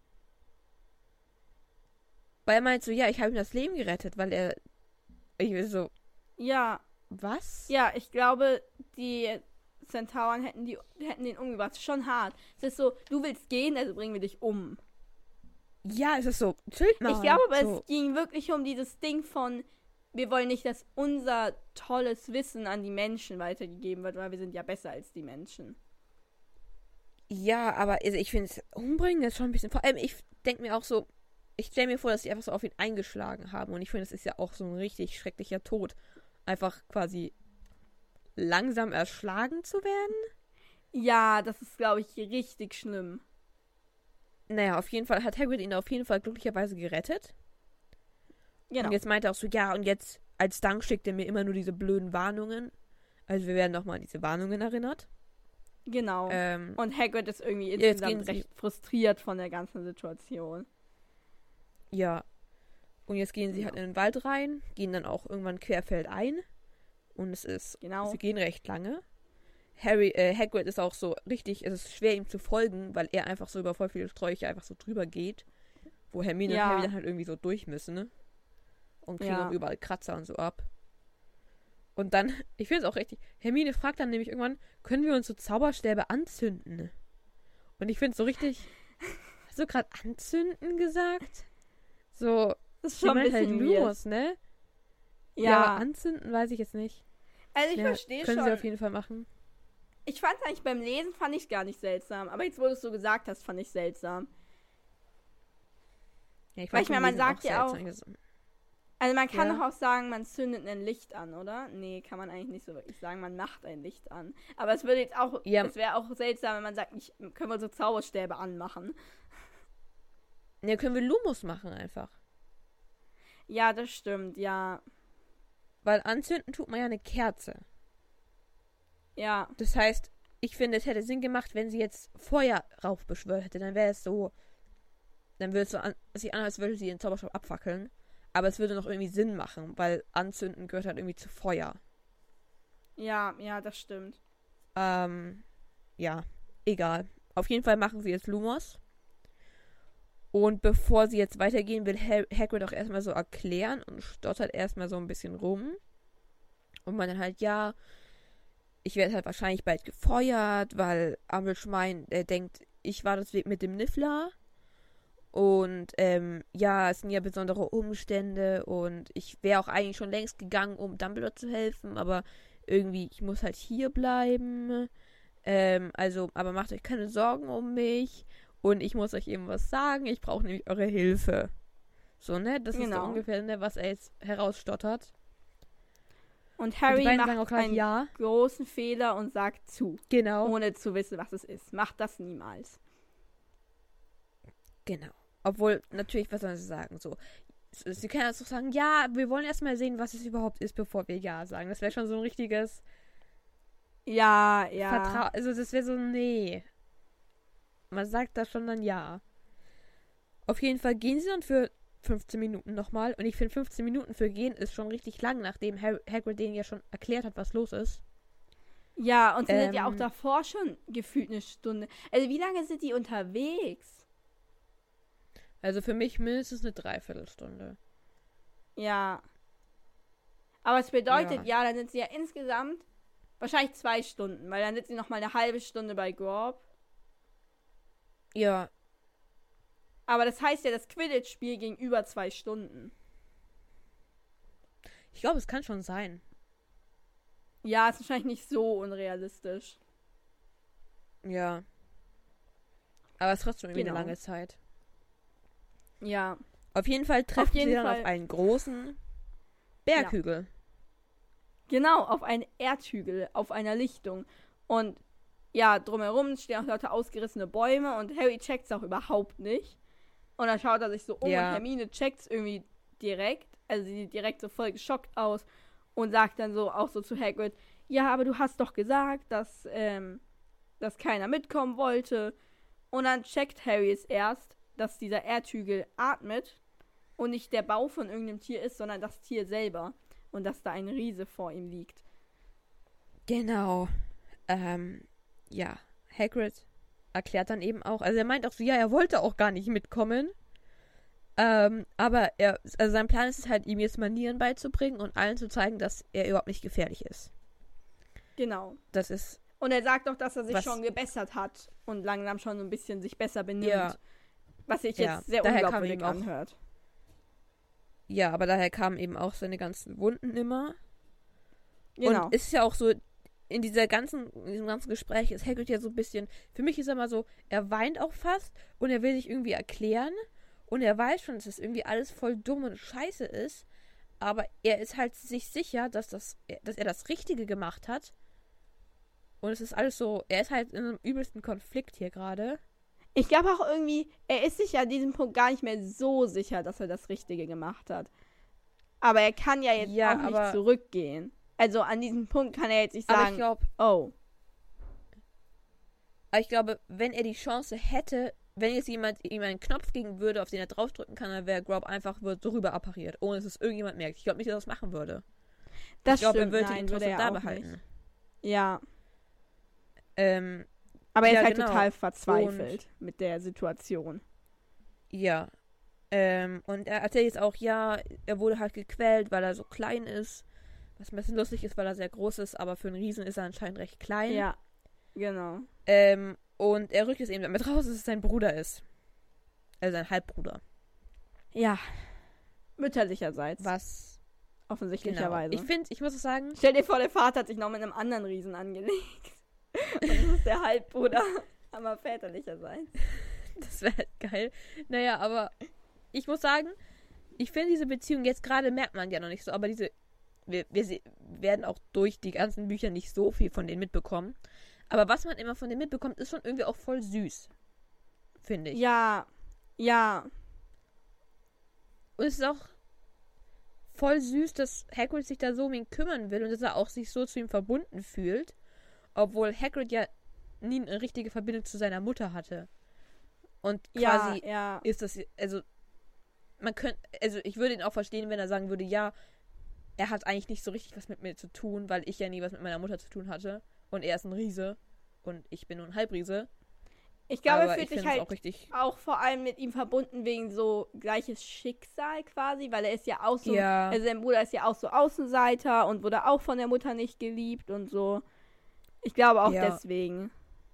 Weil er meint so, ja, ich habe ihm das Leben gerettet, weil er, ich will so,
Ja,
was?
ja, ich glaube, die Zentauren hätten, die, hätten den umgebracht. Schon hart. Es ist so, du willst gehen, also bringen wir dich um.
Ja, es ist so, chill mal.
Ich glaube aber,
so.
es ging wirklich um dieses Ding von, wir wollen nicht, dass unser tolles Wissen an die Menschen weitergegeben wird, weil wir sind ja besser als die Menschen.
Ja, aber also ich finde es, umbringen ist schon ein bisschen, vor allem ich denke mir auch so, ich stelle mir vor, dass sie einfach so auf ihn eingeschlagen haben und ich finde, das ist ja auch so ein richtig schrecklicher Tod. Einfach quasi langsam erschlagen zu werden.
Ja, das ist, glaube ich, richtig schlimm.
Naja, auf jeden Fall hat Hagrid ihn auf jeden Fall glücklicherweise gerettet.
Genau.
Und jetzt meinte er auch so, ja, und jetzt als Dank schickt er mir immer nur diese blöden Warnungen. Also wir werden nochmal an diese Warnungen erinnert.
Genau.
Ähm,
Und Hagrid ist irgendwie
jetzt gehen
insgesamt
sie-
recht frustriert von der ganzen Situation.
ja. Und jetzt gehen sie halt in den Wald rein, gehen dann auch irgendwann querfeldein. Und es ist,
Genau.
sie gehen recht lange. Harry, äh, Hagrid ist auch so richtig, es ist schwer ihm zu folgen, weil er einfach so über voll viele Sträucher einfach so drüber geht. Wo Hermine
Ja.
und Harry dann halt irgendwie so durch müssen, ne? Und kriegen
Ja.
auch überall Kratzer und so ab. Und dann, ich finde es auch richtig, Hermine fragt dann nämlich irgendwann, können wir uns so Zauberstäbe anzünden? Und ich finde es so richtig, hast du gerade anzünden gesagt? So,
Das ist
sie
schon ein
meint halt
bisschen weird.
Lumos, ne? Ja,
Ja,
anzünden weiß ich jetzt nicht.
also ich
ja,
verstehe
können
schon.
sie auf jeden Fall machen.
Ich fand es eigentlich beim Lesen, fand ich gar nicht seltsam. Aber jetzt, wo du es so gesagt hast, fand ich seltsam.
Ja, ich
Weil
fand
ich meine,
beim
man
Lesen
sagt ja
seltsam ges-
Also man kann
Ja.
doch auch sagen, man zündet ein Licht an, oder? Nee, kann man eigentlich nicht so wirklich sagen, man macht ein Licht an. Aber es würde jetzt auch,
Ja.
es wäre auch seltsam, wenn man sagt, ich, können wir so Zauberstäbe anmachen.
Ja, können wir Lumos machen einfach.
Ja, das stimmt, ja.
Weil anzünden tut man ja eine Kerze.
Ja,
Das heißt, ich finde, es hätte Sinn gemacht, wenn sie jetzt Feuer raufbeschwört hätte. Dann wäre es so. Dann würde es so an, sich an, als würde sie den Zauberstab abfackeln. Aber es würde noch irgendwie Sinn machen, weil anzünden gehört halt irgendwie zu Feuer.
ja, ja, das stimmt.
Ähm, ja, egal. Auf jeden Fall machen sie jetzt Lumos. Und bevor sie jetzt weitergehen, will Ha- Hagrid auch erstmal so erklären und stottert erstmal so ein bisschen rum. Und man dann halt, ja, ich werde halt wahrscheinlich bald gefeuert, weil Umbridge meint, er denkt, ich war das mit dem Niffler. Und ähm, ja, es sind ja besondere Umstände und ich wäre auch eigentlich schon längst gegangen, um Dumbledore zu helfen, aber irgendwie, ich muss halt hier bleiben. Ähm, also, aber macht euch keine Sorgen um mich und ich muss euch eben was sagen, ich brauche nämlich eure Hilfe. So, ne? Das ist so
Genau.
ungefähr, ne, was er jetzt herausstottert.
Und
Und
Harry
die beiden
macht
sagen auch gleich
einen
ja,
großen Fehler und sagt zu,
genau,
ohne zu wissen, was es ist. Macht das niemals.
genau. Obwohl, natürlich, was sollen sie sagen? So, s- sie können jetzt doch sagen, ja, wir wollen erstmal sehen, was es überhaupt ist, bevor wir ja sagen. Das wäre schon so ein richtiges
Ja, ja.
Vertrau... Also, das wäre so, nee. Man sagt da schon dann ja. Auf jeden Fall gehen sie dann für fünfzehn Minuten nochmal. Und ich finde, fünfzehn Minuten für gehen ist schon richtig lang, nachdem Har- Hagrid denen ja schon erklärt hat, was los ist.
Ja, und sie sind ja auch
Ähm.
davor schon gefühlt eine Stunde. Also wie lange sind die unterwegs?
Also für mich mindestens eine Dreiviertelstunde.
Ja. Aber es bedeutet,
Ja.
ja, dann sind sie ja insgesamt wahrscheinlich zwei Stunden, weil dann sind sie nochmal eine halbe Stunde bei Gorb.
Ja,
Aber das heißt ja, das Quidditch-Spiel ging über zwei Stunden.
Ich glaube, es kann schon sein.
Ja, ist wahrscheinlich nicht so unrealistisch.
Ja. Aber es ist trotzdem irgendwie
Genau.
eine lange Zeit.
Ja.
Auf jeden Fall treffen
jeden
sie dann
Fall.
auf einen großen Berghügel.
Genau, auf einen Erdhügel, auf einer Lichtung. Und ja, drumherum stehen auch lauter ausgerissene Bäume und Harry checkt's auch überhaupt nicht. Und dann schaut er sich so um
Ja.
und Hermine checkt's irgendwie direkt. Also sie sieht direkt so voll geschockt aus und sagt dann so auch so zu Hagrid, ja, aber du hast doch gesagt, dass, ähm, dass keiner mitkommen wollte. Und dann checkt Harry es erst, dass dieser Erdhügel atmet und nicht der Bau von irgendeinem Tier ist, sondern das Tier selber. Und dass da ein Riese vor ihm liegt.
Genau. Ähm, ja. Hagrid erklärt dann eben auch, also er meint auch so, ja, er wollte auch gar nicht mitkommen. Ähm, aber er, also sein Plan ist es halt, ihm jetzt Manieren beizubringen und allen zu zeigen, dass er überhaupt nicht gefährlich ist.
Genau.
Das ist,
Und er sagt auch, dass er sich
Was-
schon gebessert hat und langsam schon so ein bisschen sich besser benimmt.
Ja.
Was sich
Ja,
jetzt sehr
daher kam
unglaubwürdig
eben auch-
anhört.
ja, aber daher kamen eben auch seine ganzen Wunden immer.
Genau.
Und es ist ja auch so, in dieser ganzen, in diesem ganzen Gespräch ist Hagrid ja so ein bisschen, für mich ist er mal so, er weint auch fast und er will sich irgendwie erklären und er weiß schon, dass das irgendwie alles voll dumm und scheiße ist, aber er ist halt sich sicher, dass, das, dass er das Richtige gemacht hat und es ist alles so, er ist halt in einem übelsten Konflikt hier gerade.
Ich glaube auch irgendwie, er ist sich an diesem Punkt gar nicht mehr so sicher, dass er das Richtige gemacht hat. Aber er kann ja jetzt
Ja,
auch nicht
aber-
zurückgehen. Also an diesem Punkt kann er jetzt nicht
Aber
sagen,
ich glaube,
oh,
aber ich glaube, wenn er die Chance hätte, wenn jetzt jemand ihm einen Knopf geben würde, auf den er draufdrücken kann, dann wäre Grob einfach wird so rüber appariert, ohne dass es irgendjemand merkt. Ich glaube nicht, dass er das machen würde.
das
ich glaube, er
stimmt.
würde
Nein,
ihn
würde
trotzdem
er
da
auch
behalten.
nicht. Ja,
Ähm,
aber er
Ja,
ist halt
genau.
total verzweifelt mit der Situation.
ja. Ähm, und er erzählt jetzt auch, ja, er wurde halt gequält, weil er so klein ist. Was ein bisschen lustig ist, weil er sehr groß ist, aber für einen Riesen ist er anscheinend recht klein.
Ja, genau.
Ähm, und er rückt jetzt eben damit raus, dass es sein Bruder ist. Also sein Halbbruder.
Ja, mütterlicherseits.
Was? Genau.
Offensichtlicherweise.
Ich finde, ich muss auch sagen,
Stell dir vor, der Vater hat sich noch mit einem anderen Riesen angelegt. Und das ist der Halbbruder. Aber väterlicherseits.
das wäre halt geil. Naja, aber ich muss sagen, ich finde diese Beziehung jetzt gerade merkt man ja noch nicht so, aber diese, wir, wir se- werden auch durch die ganzen Bücher nicht so viel von denen mitbekommen. Aber was man immer von denen mitbekommt, ist schon irgendwie auch voll süß. Finde ich.
Ja, ja.
Und es ist auch voll süß, dass Hagrid sich da so um ihn kümmern will und dass er auch sich so zu ihm verbunden fühlt. Obwohl Hagrid ja nie eine richtige Verbindung zu seiner Mutter hatte. Und quasi
Ja, ja.
ist das, also, man könnte, also ich würde ihn auch verstehen, wenn er sagen würde, ja, er hat eigentlich nicht so richtig was mit mir zu tun, weil ich ja nie was mit meiner Mutter zu tun hatte. Und er ist ein Riese und ich bin nur ein Halbriese.
Ich glaube,
Aber
er
ich
fühlt sich
finde es
halt
auch richtig,
auch vor allem mit ihm verbunden wegen so gleiches Schicksal quasi, weil er ist ja auch so,
ja,
also sein Bruder ist ja auch so Außenseiter und wurde auch von der Mutter nicht geliebt und so. Ich glaube auch
Ja.
deswegen.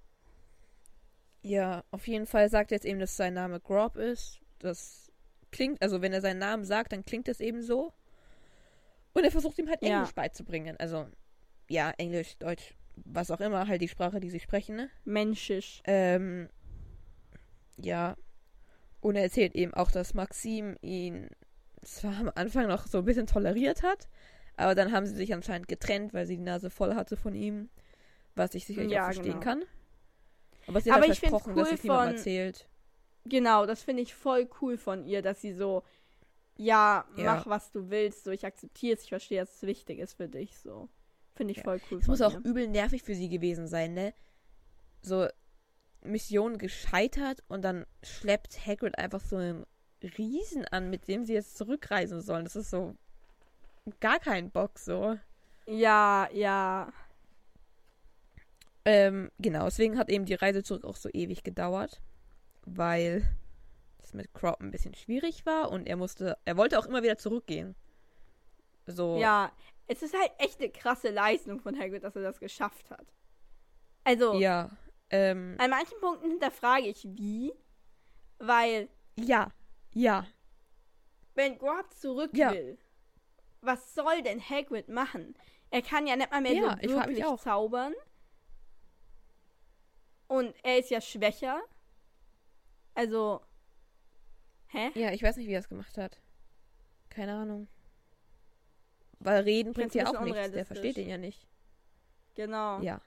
ja, auf jeden Fall sagt er jetzt eben, dass sein Name Grob ist. Das klingt, also wenn er seinen Namen sagt, dann klingt das eben so. Und er versucht ihm halt
Ja.
Englisch beizubringen. Also, ja, Englisch, Deutsch, was auch immer, halt die Sprache, die sie sprechen, ne?
Menschisch.
Ähm, ja. Und er erzählt eben auch, dass Maxim ihn zwar am Anfang noch so ein bisschen toleriert hat, aber dann haben sie sich anscheinend getrennt, weil sie die Nase voll hatte von ihm, was ich sicherlich
Ja,
auch verstehen
genau.
kann. Aber sie
Aber
hat halt
ich find's
versprochen, dass
cool
es niemandem
von-
erzählt.
Genau, das finde ich voll cool von ihr, dass sie so, ja,
Ja.
mach was du willst, so ich akzeptiere es, ich verstehe, dass es wichtig ist für dich, so. Finde ich
Ja.
voll cool
Es
von
muss auch
ihr.
übel nervig für sie gewesen sein, ne? So, Mission gescheitert und dann schleppt Hagrid einfach so einen Riesen an, mit dem sie jetzt zurückreisen sollen. Das ist so gar kein Bock, so.
Ja, ja.
Ähm, genau, deswegen hat eben die Reise zurück auch so ewig gedauert, weil das mit Crop ein bisschen schwierig war und er musste, er wollte auch immer wieder zurückgehen. So,
Ja, es ist halt echt eine krasse Leistung von Hagrid, dass er das geschafft hat. Also,
ja, ähm,
an manchen Punkten hinterfrage ich wie, weil
ja, ja,
wenn Grob zurück
Ja.
will was soll denn Hagrid machen? Er kann ja nicht mal mehr
Ja,
so
ich frag mich
wirklich
auch.
zaubern. Und er ist ja schwächer. Also, hä?
Ja, ich weiß nicht, wie er es gemacht hat. Keine Ahnung. Weil reden
Ich
bringt
find's
ja
ein
auch
bisschen
nichts. Der
unrealistisch.
versteht ihn ja nicht.
Genau.
Ja.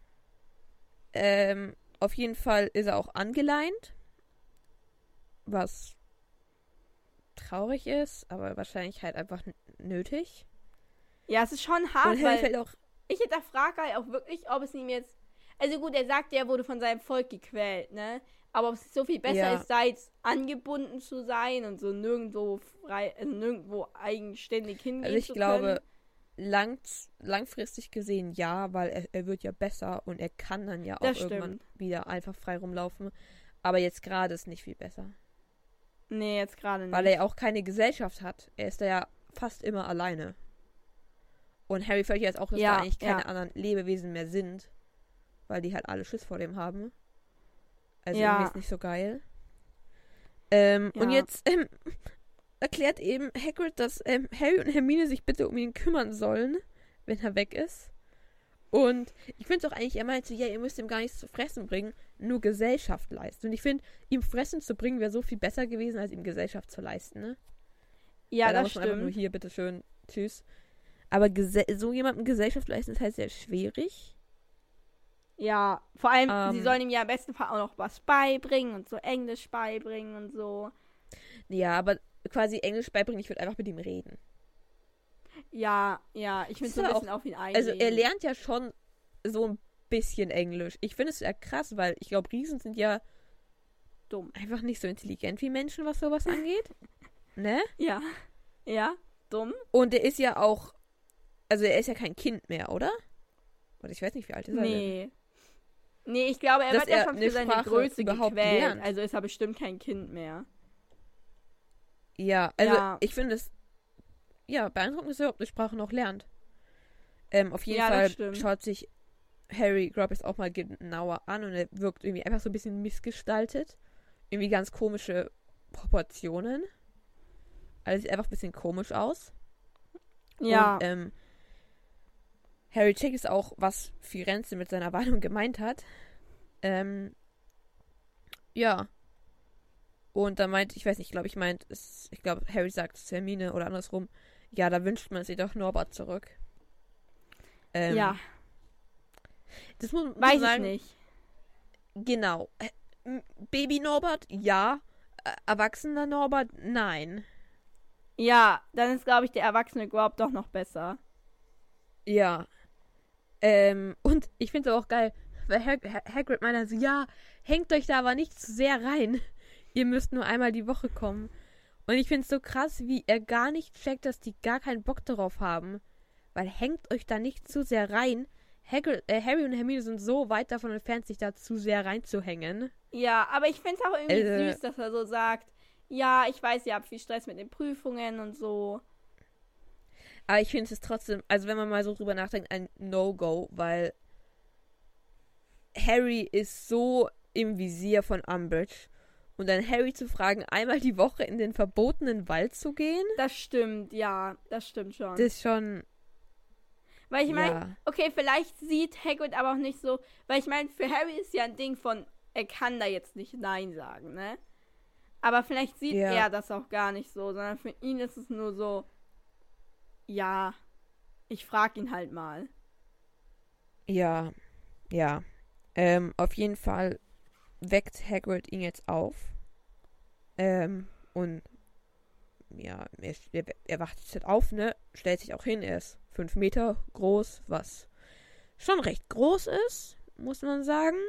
Ähm, auf jeden Fall ist er auch angeleint. Was traurig ist, aber wahrscheinlich halt einfach n- nötig.
Ja, es ist schon hart,
Und Harry
weil
fällt auch.
ich hinterfrage halt auch wirklich, ob es ihm jetzt... Also gut, er sagt, er wurde von seinem Volk gequält, ne? Aber ob es so viel besser
Ja.
ist, da jetzt angebunden zu sein und so nirgendwo frei, also nirgendwo eigenständig hingehen
Also ich
zu
glaube,
können.
lang, langfristig gesehen ja, weil er, er wird ja besser und er kann dann ja auch
Das
irgendwann
stimmt.
wieder einfach frei rumlaufen. Aber jetzt gerade ist nicht viel besser.
Nee, jetzt gerade nicht.
Weil er ja auch keine Gesellschaft hat. Er ist da ja fast immer alleine. Und Harry fällt jetzt auch, dass
Ja,
da eigentlich keine
ja.
anderen Lebewesen mehr sind. Weil die halt alle Schiss vor dem haben. Also
Ja.
irgendwie ist nicht so geil. Ähm,
Ja.
Und jetzt ähm, erklärt eben Hagrid, dass ähm, Harry und Hermine sich bitte um ihn kümmern sollen, wenn er weg ist. Und ich finde es auch eigentlich, er meint so, ja, ihr müsst ihm gar nichts zu fressen bringen, nur Gesellschaft leisten. Und ich finde, ihm Fressen zu bringen wäre so viel besser gewesen, als ihm Gesellschaft zu leisten, ne?
Ja,
Weil da
das
muss man einfach nur
stimmt.
hier, bitteschön, tschüss. Aber gese- so jemandem Gesellschaft leisten ist halt sehr schwierig.
Ja, vor allem, sie
Ähm.
sollen ihm ja am besten Fall auch noch was beibringen und so Englisch beibringen und so.
Ja, aber quasi Englisch beibringen, ich würde einfach mit ihm reden.
Ja, ja, ich finde
Ist
so ein
aber
bisschen auf ihn eingehen.
Also er lernt ja schon so ein bisschen Englisch. Ich finde es ja krass, weil ich glaube, Riesen sind ja
Dumm.
einfach nicht so intelligent wie Menschen, was sowas angeht. Ne?
Ja, ja, dumm.
Und er ist ja auch, also er ist ja kein Kind mehr, oder? Oder ich weiß nicht, wie alt ist er denn?
Nee. Nee, ich glaube, er
Dass
wird ja
er
schon
eine
für seine
Sprache
Größe
überhaupt
gequält.
lernt.
Also ist er bestimmt kein Kind mehr.
Ja, also
Ja.
ich finde es, ja, beeindruckend, dass er überhaupt eine Sprache noch lernt. Ähm, auf jeden
Ja, das
Fall
stimmt.
schaut sich Harry Grubbs auch mal genauer an und er wirkt irgendwie einfach so ein bisschen missgestaltet. Irgendwie ganz komische Proportionen. Also sieht einfach ein bisschen komisch aus.
Ja.
Und ähm, Harry checkt es auch, was Firenze mit seiner Warnung gemeint hat. Ähm, ja. Und da meint, ich weiß nicht, ich glaube, ich meint, es, ich glaube, Harry sagt zu Hermine oder andersrum, ja, da wünscht man sich doch Norbert zurück. Ähm,
ja,
Das muss, muss
weiß
man
ich
sagen.
nicht.
Genau. Äh, m- Baby Norbert, ja. Äh, Erwachsener Norbert, nein.
Ja, dann ist, glaube ich, der erwachsene Grob doch noch besser.
Ja. Ähm, und ich finde es auch geil, weil Hag Ha- Hagrid meint also, ja, hängt euch da aber nicht zu sehr rein. Ihr müsst nur einmal die Woche kommen. Und ich finde es so krass, wie er gar nicht checkt, dass die gar keinen Bock darauf haben. Weil hängt euch da nicht zu sehr rein. Hagrid, äh, Harry und Hermine sind so weit davon entfernt, sich da zu sehr reinzuhängen.
Ja, aber ich finde es auch irgendwie
Äh.
süß, dass er so sagt, ja, ich weiß, ihr habt viel Stress mit den Prüfungen und so.
Aber ich finde es trotzdem, also wenn man mal so drüber nachdenkt, ein No-Go, weil Harry ist so im Visier von Umbridge. Und dann Harry zu fragen, einmal die Woche in den verbotenen Wald zu gehen,
Das stimmt, ja, das stimmt schon.
das ist schon,
Weil ich meine,
ja.
okay, vielleicht sieht Hagrid aber auch nicht so, weil ich meine, für Harry ist ja ein Ding von, er kann da jetzt nicht Nein sagen, ne? Aber vielleicht sieht
Ja.
er das auch gar nicht so, sondern für ihn ist es nur so, ja, ich frag ihn halt mal.
Ja, ja. Ähm, auf jeden Fall weckt Hagrid ihn jetzt auf. Ähm, und ja, er, er, er wacht jetzt halt auf, ne? Stellt sich auch hin, er ist fünf Meter groß, was schon recht groß ist, muss man sagen.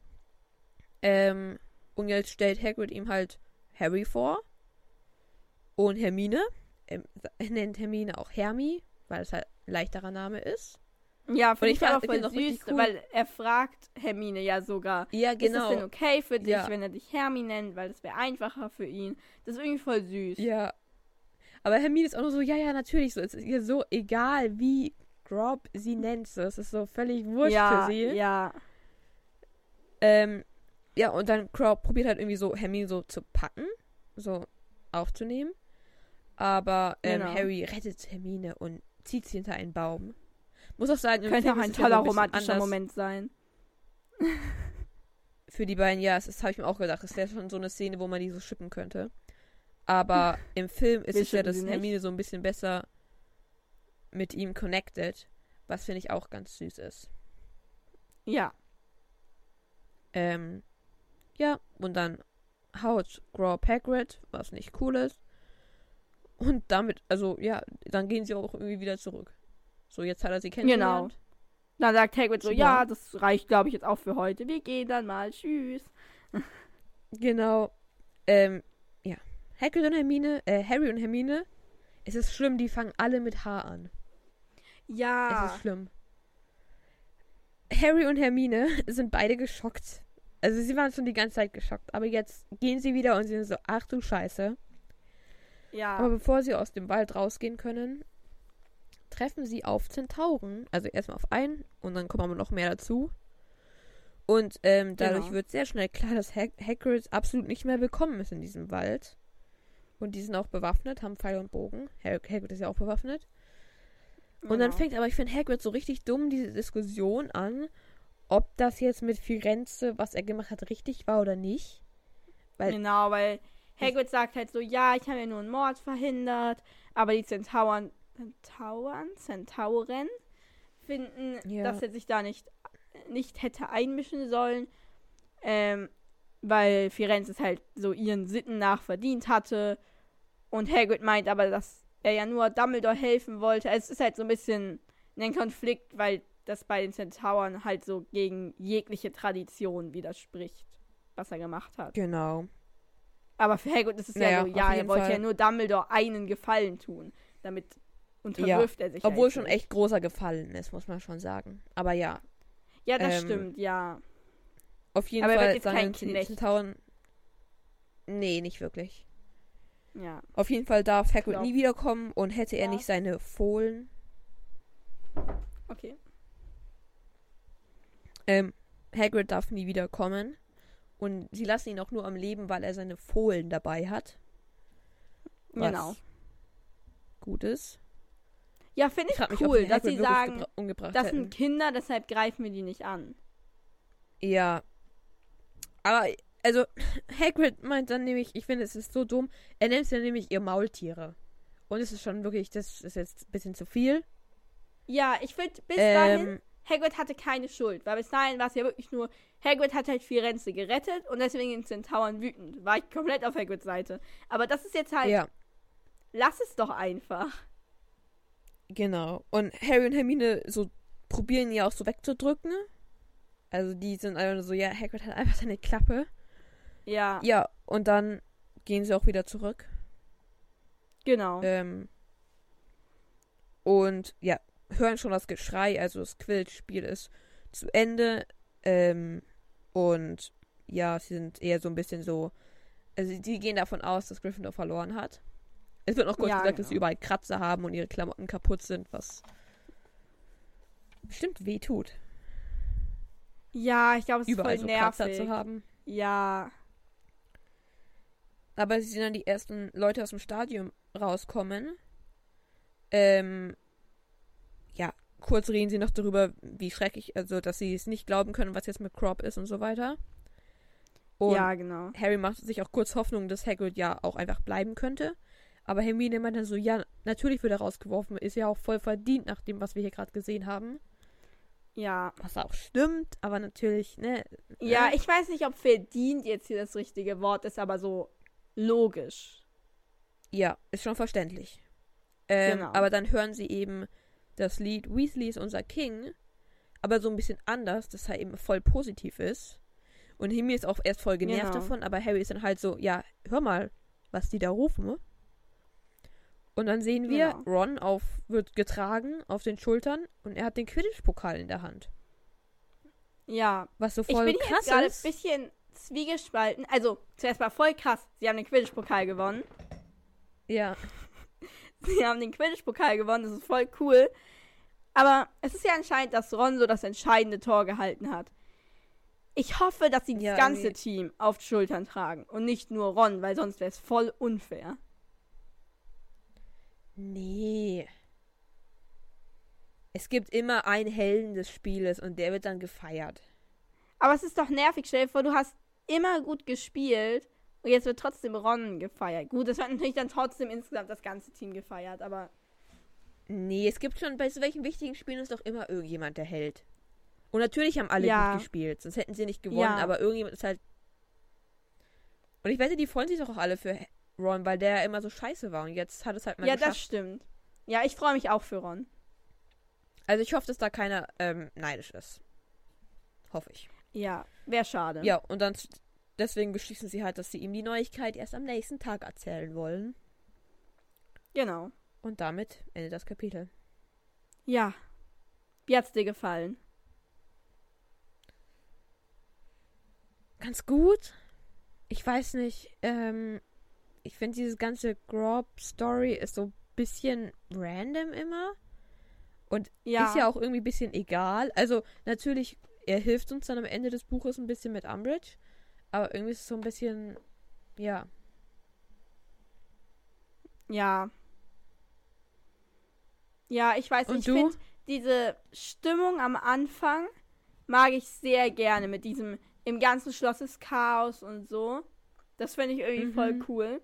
Ähm, und jetzt stellt Hagrid ihm halt Harry vor. Und Hermine. Ähm, er nennt Hermine auch Hermi, weil es halt ein leichterer Name ist.
Ja, finde
ich
ich aber
fand- ich
voll
find's auch richtig
süß,
cool.
weil er fragt Hermine ja sogar,
Ja,
ist es
genau.
denn okay für dich,
Ja.
wenn er dich Hermi nennt, weil das wäre einfacher für ihn. Das ist irgendwie voll süß.
Ja. Aber Hermine ist auch nur so, ja, ja, natürlich so. Es ist ihr so egal, wie Grob sie nennt. So. Es ist so völlig wurscht
ja,
für sie.
ja.
Ähm, ja, und dann Grob probiert halt irgendwie so Hermine so zu packen, so aufzunehmen. Aber ähm,
Genau.
Harry rettet Hermine und zieht sie hinter einen Baum. Muss auch sagen, im
Könnte
Film
auch
ist
ein
es ja
toller
so ein bisschen
romantischer
anders
Moment sein.
für die beiden. Ja, das, das habe ich mir auch gedacht. Das wäre schon so eine Szene, wo man die so schippen könnte. Aber im Film ist
Wir
es ja,
schippen
dass
sie nicht.
Hermine so ein bisschen besser mit ihm connected. Was finde ich auch ganz süß ist.
Ja.
Ähm, ja, und dann haut Grop Hagrid, was nicht cool ist. Und damit, also ja, dann gehen sie auch irgendwie wieder zurück. So, jetzt hat er sie kennengelernt.
Dann sagt Hagrid so,
Super.
ja, das reicht, glaube ich, jetzt auch für heute. Wir gehen dann mal. Tschüss.
Genau. Ähm, ja. Hagrid und Hermine, äh, Harry und Hermine, es ist schlimm, die fangen alle mit H an. Es
Ja.
ist schlimm. Harry und Hermine sind beide geschockt. Also sie waren schon die ganze Zeit geschockt. Aber jetzt gehen sie wieder und sie sind so, ach du Scheiße.
Ja.
Aber bevor sie aus dem Wald rausgehen können, treffen sie auf Zentauren. Also erstmal auf einen und dann kommen aber noch mehr dazu. Und ähm, dadurch
Genau.
wird sehr schnell klar, dass Hag Hagrid absolut nicht mehr willkommen ist in diesem Wald. Und die sind auch bewaffnet, haben Pfeil und Bogen. Hag Hagrid ist ja auch bewaffnet. Und dann
Genau.
fängt aber, ich finde, Hagrid so richtig dumm diese Diskussion an, ob das jetzt mit Firenze, was er gemacht hat, richtig war oder nicht. Weil,
Genau, weil Hagrid sagt halt so, ja, ich habe ja nur einen Mord verhindert, aber die Zentauren, Zentauren, Zentauren finden,
Ja.
dass er sich da nicht, nicht hätte einmischen sollen, ähm, weil Firenze es halt so ihren Sitten nach verdient hatte und Hagrid meint aber, dass er ja nur Dumbledore helfen wollte. Also es ist halt so ein bisschen ein Konflikt, weil das bei den Zentauren halt so gegen jegliche Tradition widerspricht, was er gemacht hat.
genau.
Aber für Hagrid ist es
Naja,
ja so,
auf
ja, er
jeden
wollte
Fall.
ja nur Dumbledore einen Gefallen tun. Damit unterwirft er sich
Obwohl
halt
schon
nicht.
echt großer Gefallen ist, muss man schon sagen. Aber ja,
Ja, das
ähm,
stimmt, ja.
auf jeden
Aber er wird
Fall
jetzt
sagen
kein
die
Knecht.
Zentauren. Nee, nicht wirklich.
Ja.
Auf jeden Fall darf Hagrid
Glaub-
nie wiederkommen und hätte er
Ja.
nicht seine Fohlen.
Okay.
Ähm, Hagrid darf nie wiederkommen. Und sie lassen ihn auch nur am Leben, weil er seine Fohlen dabei hat. Was
Genau.
gut ist.
Ja, finde
Ich frag
ich
mich, ob
cool,
sie
dass
Hagrid
sie
wirklich
sagen,
gebra- umgebracht
das
hätten.
sind Kinder, deshalb greifen wir die nicht an.
Ja. Aber, also, Hagrid meint dann nämlich, ich finde, es ist so dumm, er nennt sie dann nämlich ihr Maultiere. Und es ist schon wirklich, das ist jetzt ein bisschen zu viel.
Ja, ich finde, bis dahin,
Ähm,
Hagrid hatte keine Schuld, weil bis dahin war es ja wirklich nur, Hagrid hat halt Firenze gerettet und deswegen sind Zentauren wütend. War ich komplett auf Hagrids Seite. Aber das ist jetzt halt,
ja,
lass es doch einfach.
genau. Und Harry und Hermine so probieren ihn ja auch so wegzudrücken. Also die sind einfach nur so, ja, Hagrid hat einfach seine Klappe.
Ja,
Ja, und dann gehen sie auch wieder zurück.
genau.
Ähm, und ja, hören schon das Geschrei, also das Quidditch-Spiel ist zu Ende. Ähm, und ja, sie sind eher so ein bisschen so, also die gehen davon aus, dass Gryffindor verloren hat. Es wird noch kurz
Ja,
gesagt, dass sie
genau.
überall Kratzer haben und ihre Klamotten kaputt sind, was bestimmt weh tut,
Ja, ich glaube, es ist
überall
voll
so Kratzer
nervig.
zu haben.
Ja,
Aber sie sind dann die ersten Leute aus dem Stadion rauskommen. Ähm, ja, kurz reden sie noch darüber, wie schrecklich, also dass sie es nicht glauben können, was jetzt mit Crop ist und so weiter. Und
ja, genau.
Harry macht sich auch kurz Hoffnung, dass Hagrid ja auch einfach bleiben könnte. Aber Hermine meint dann so, ja, natürlich wird er rausgeworfen, ist ja auch voll verdient nach dem, was wir hier gerade gesehen haben.
Ja.
Was auch stimmt, aber natürlich, ne.
Ja,
ne?
ich weiß nicht, ob verdient jetzt hier das richtige Wort ist, aber so logisch.
Ja, ist schon verständlich. Ähm,
Genau.
Aber dann hören sie eben das Lied Weasley ist unser King, aber so ein bisschen anders, dass er eben voll positiv ist. Und Hermine ist auch erst voll genervt
Genau.
davon, aber Harry ist dann halt so, ja, hör mal, was die da rufen. Und dann sehen wir,
Genau.
Ron auf, wird getragen auf den Schultern und er hat den Quidditch-Pokal in der Hand.
Ja.
Was so
Ich
voll
bin jetzt
krass
gerade ein
ist.
bisschen zwiegespalten. Also, zuerst mal voll krass. Sie haben den Quidditch-Pokal gewonnen.
Ja,
Sie haben den Quidditch-Pokal gewonnen. Das ist voll cool. Aber es ist ja anscheinend, dass Ron so das entscheidende Tor gehalten hat. Ich hoffe, dass sie
Ja,
das ganze
irgendwie.
Team auf die Schultern tragen und nicht nur Ron, weil sonst wäre es voll unfair.
Nee. Es gibt immer einen Helden des Spieles und der wird dann gefeiert.
Aber es ist doch nervig, stell dir vor, du hast immer gut gespielt und jetzt wird trotzdem Ron gefeiert. Gut, es wird natürlich dann trotzdem insgesamt das ganze Team gefeiert, aber...
Nee, es gibt schon, bei so welchen wichtigen Spielen ist doch immer irgendjemand der Held. Und natürlich haben alle
Ja.
gut gespielt, sonst hätten sie nicht gewonnen,
Ja.
aber irgendjemand ist halt... Und ich wette, die freuen sich doch auch alle für Ron, weil der immer so scheiße war und jetzt hat es halt mal
Ja,
geschafft.
das stimmt. Ja, ich freue mich auch für Ron.
Also ich hoffe, dass da keiner ähm, neidisch ist. Hoffe ich.
Ja, wäre schade.
Ja, und dann deswegen beschließen sie halt, dass sie ihm die Neuigkeit erst am nächsten Tag erzählen wollen.
Genau.
Und damit endet das Kapitel.
Ja. Wie hat's dir gefallen?
Ganz gut. Ich weiß nicht, ähm, ich finde dieses ganze Grob-Story ist so ein bisschen random immer. Und
Ja.
ist ja auch irgendwie ein bisschen egal. Also, natürlich, er hilft uns dann am Ende des Buches ein bisschen mit Umbridge. Aber irgendwie ist es so ein bisschen, ja.
Ja. Ja, ich weiß
Und
nicht.
du?
Ich finde diese Stimmung am Anfang mag ich sehr gerne mit diesem im ganzen Schloss ist Chaos und so. Das finde ich irgendwie
Mhm.
voll cool.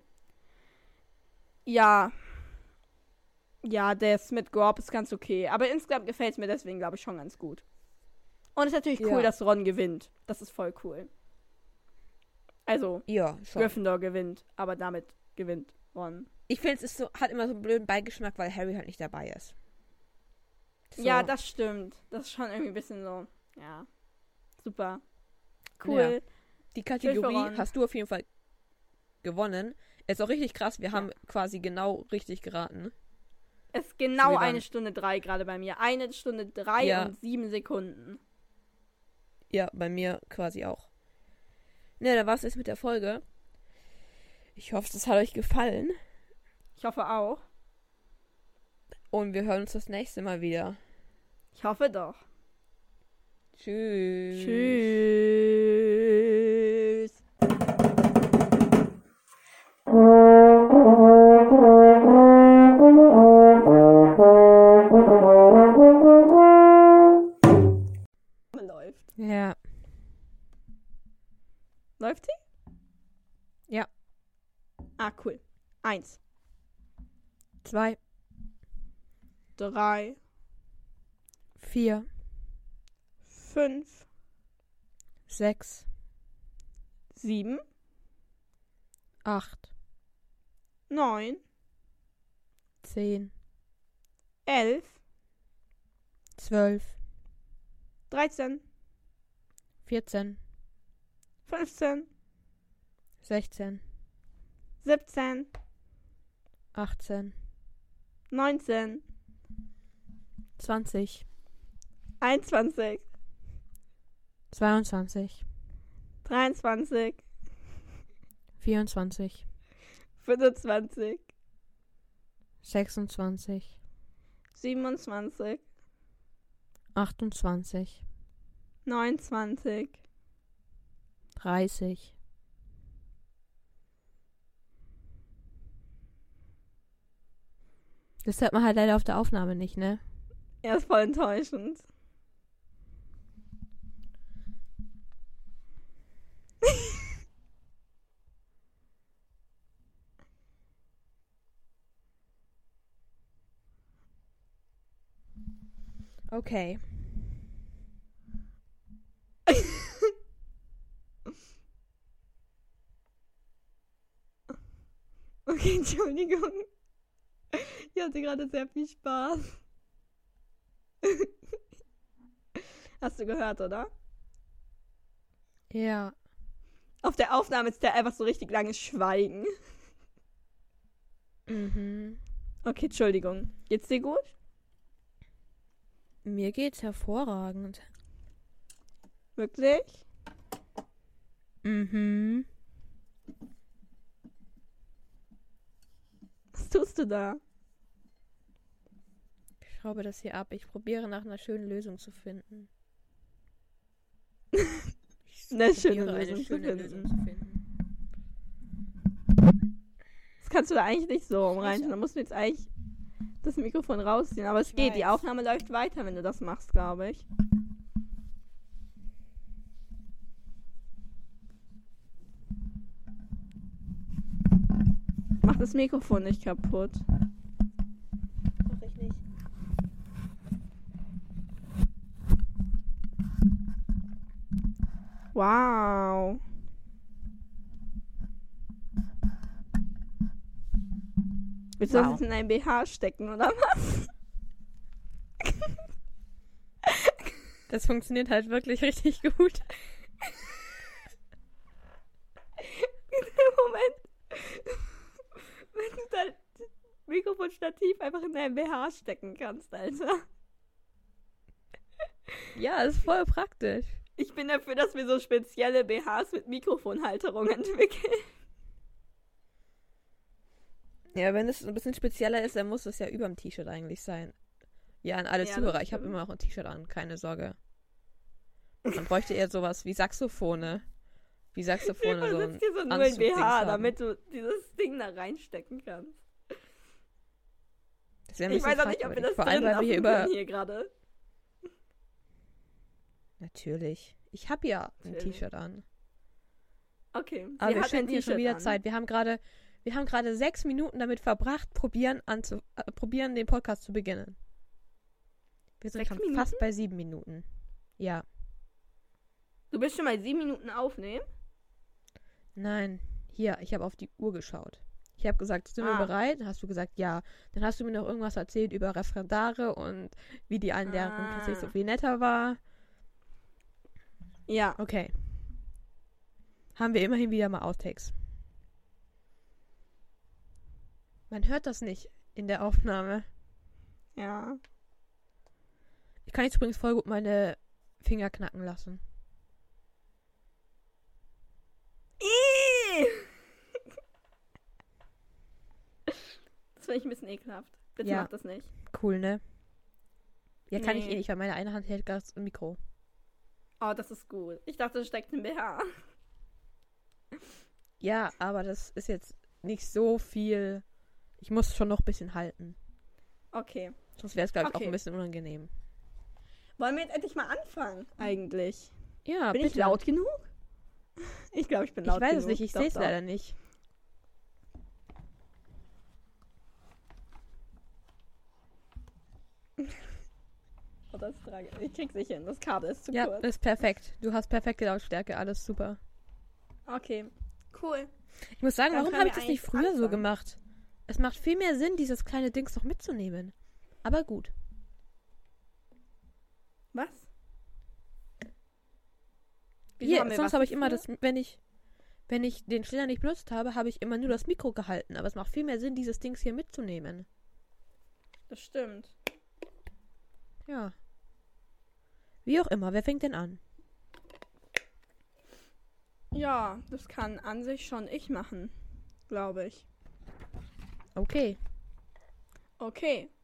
Ja. Ja, das mit Grob ist ganz okay. Aber insgesamt gefällt es mir deswegen, glaube ich, schon ganz gut. Und es ist natürlich cool,
Ja.
dass Ron gewinnt. Das ist voll cool. Also,
Ja, schon.
Gryffindor gewinnt, aber damit gewinnt Ron.
Ich finde, es ist so, hat immer so einen blöden Beigeschmack, weil Harry halt nicht dabei ist. So.
Ja, das stimmt. Das ist schon irgendwie ein bisschen so, ja. Super. Cool.
Ja. Die
Schön für
Kategorie
Ron.
hast du auf jeden Fall gewonnen. Ist auch richtig krass. Wir
Ja.
haben quasi genau richtig geraten.
Es ist genau
wir waren-
eine Stunde drei gerade bei mir. Eine Stunde drei
Ja.
und sieben Sekunden.
Ja, bei mir quasi auch. Ne, da war es jetzt mit der Folge. Ich hoffe, es hat euch gefallen.
Ich hoffe auch.
Und wir hören uns das nächste Mal wieder.
Ich hoffe doch.
Tschüss.
Tschüss. Läuft.
Ja.
Läuft sie?
Ja.
Ah, cool. Eins,
Zwei,
drei,
vier,
fünf,
sechs,
sieben,
acht,
neun,
zehn,
elf,
zwölf,
dreizehn,
vierzehn,
fünfzehn,
sechzehn,
siebzehn,
achtzehn,
neunzehn,
zwanzig,
einundzwanzig,
zweiundzwanzig,
dreiundzwanzig,
vierundzwanzig,
fünfundzwanzig,
sechsundzwanzig,
siebenundzwanzig,
achtundzwanzig,
neunundzwanzig,
dreißig, das hört man halt leider auf der Aufnahme nicht, ne?
Er ist voll enttäuschend.
Okay.
Okay, Entschuldigung. Ich hatte gerade sehr viel Spaß. Hast du gehört, oder?
Ja.
Auf der Aufnahme ist da einfach so richtig langes Schweigen.
Mhm.
Okay, Entschuldigung. Geht's dir gut?
Mir geht's hervorragend.
Wirklich?
Mhm.
Was tust du da?
Ich schraube das hier ab. Ich probiere nach einer schönen Lösung zu finden. Ich
Eine schöne
probiere
Lösung
eine
zu
schöne
finden.
Lösung zu finden.
Das kannst du da eigentlich nicht so
Ich weiß
umreißen.
ja.
Da musst du jetzt eigentlich das Mikrofon rausziehen. Aber es
Ich
geht, die
weiß.
Aufnahme läuft weiter, wenn du das machst, glaube ich. Mach das Mikrofon nicht kaputt.
Mach ich nicht.
Wow. Willst du
Wow.
das jetzt in ein B H stecken, oder was?
Das funktioniert halt wirklich richtig gut.
Moment. Wenn du dein Mikrofonstativ einfach in dein B H stecken kannst, Alter.
Ja, ist voll praktisch.
Ich bin dafür, dass wir so spezielle B Hs mit Mikrofonhalterung entwickeln.
Ja, wenn es ein bisschen spezieller ist, dann muss es ja über dem T-Shirt eigentlich sein. Ja, an alle
Ja, das
Zuhörer, ich habe
stimmt.
immer noch ein T-Shirt an, keine Sorge. Man bräuchte eher sowas wie Saxophone. Wie Saxophone
Wir
so ein
sitzt hier so nur in
Anzugdings
B H,
haben.
damit du dieses Ding da reinstecken kannst.
Das wäre ein
Ich
bisschen
weiß auch nicht, ob wir
fragwürdig.
das
Vor allem,
drin
weil wir hier
lassen
über...
können hier gerade.
Natürlich. Ich habe ja ein
Natürlich.
T-Shirt an.
Okay. sie
Aber wir
hat ein
schinden hier schon
T-Shirt
wieder
an.
Zeit. Wir haben gerade... Wir haben gerade sechs Minuten damit verbracht, probieren, anzu, äh, probieren den Podcast zu beginnen. Wir sind
Sechs
schon
Minuten?
fast bei sieben Minuten. Ja.
Du bist schon mal sieben Minuten aufnehmen?
Nein. Hier, ich habe auf die Uhr geschaut. Ich habe gesagt, sind
Ah.
wir bereit? Dann hast du gesagt, ja. Dann hast du mir noch irgendwas erzählt über Referendare und wie die Einlehrerin
Ah.
plötzlich so viel netter war.
Ja.
Okay. Haben wir immerhin wieder mal Outtakes. Man hört das nicht in der Aufnahme.
Ja.
Ich kann jetzt übrigens voll gut meine Finger knacken lassen.
Ih! Das finde ich ein bisschen ekelhaft. Bitte
Ja.
mach das nicht.
Cool, ne? Ja, kann ich
Nee.
eh nicht, weil meine eine Hand hält das Mikro.
Oh, das ist gut. Ich dachte, es steckt im B H.
Ja, aber das ist jetzt nicht so viel. Ich muss schon noch ein bisschen halten.
Okay.
Sonst wäre es, glaube ich, auch
Okay.
ein bisschen unangenehm.
Wollen wir jetzt endlich mal anfangen, eigentlich?
Ja,
Bin
bitte.
ich laut genug? Ich glaube, ich bin
Ich
laut
weiß
genug.
es nicht, ich
Doch,
sehe es
doch.
leider nicht.
Oh, das ist tragisch. Ich krieg's nicht hin. Das Kabel ist zu
Ja,
kurz.
ist perfekt. Du hast perfekte Lautstärke, alles super.
Okay. Cool.
Ich muss sagen,
Dann
warum
können
habe ich
wir
das nicht
eigentlich
früher so
anfangen.
gemacht? Es macht viel mehr Sinn, dieses kleine Dings noch mitzunehmen. Aber gut.
Was? Wieso
Hier,
haben wir
sonst
was
habe ich
nicht
immer
früher?
das, wenn ich, wenn ich den Ständer nicht benutzt habe, habe ich immer nur das Mikro gehalten. Aber es macht viel mehr Sinn, dieses Dings hier mitzunehmen.
Das stimmt.
Ja. Wie auch immer, wer fängt denn an?
Ja, das kann an sich schon ich machen. Glaube ich.
Okay.
Okay.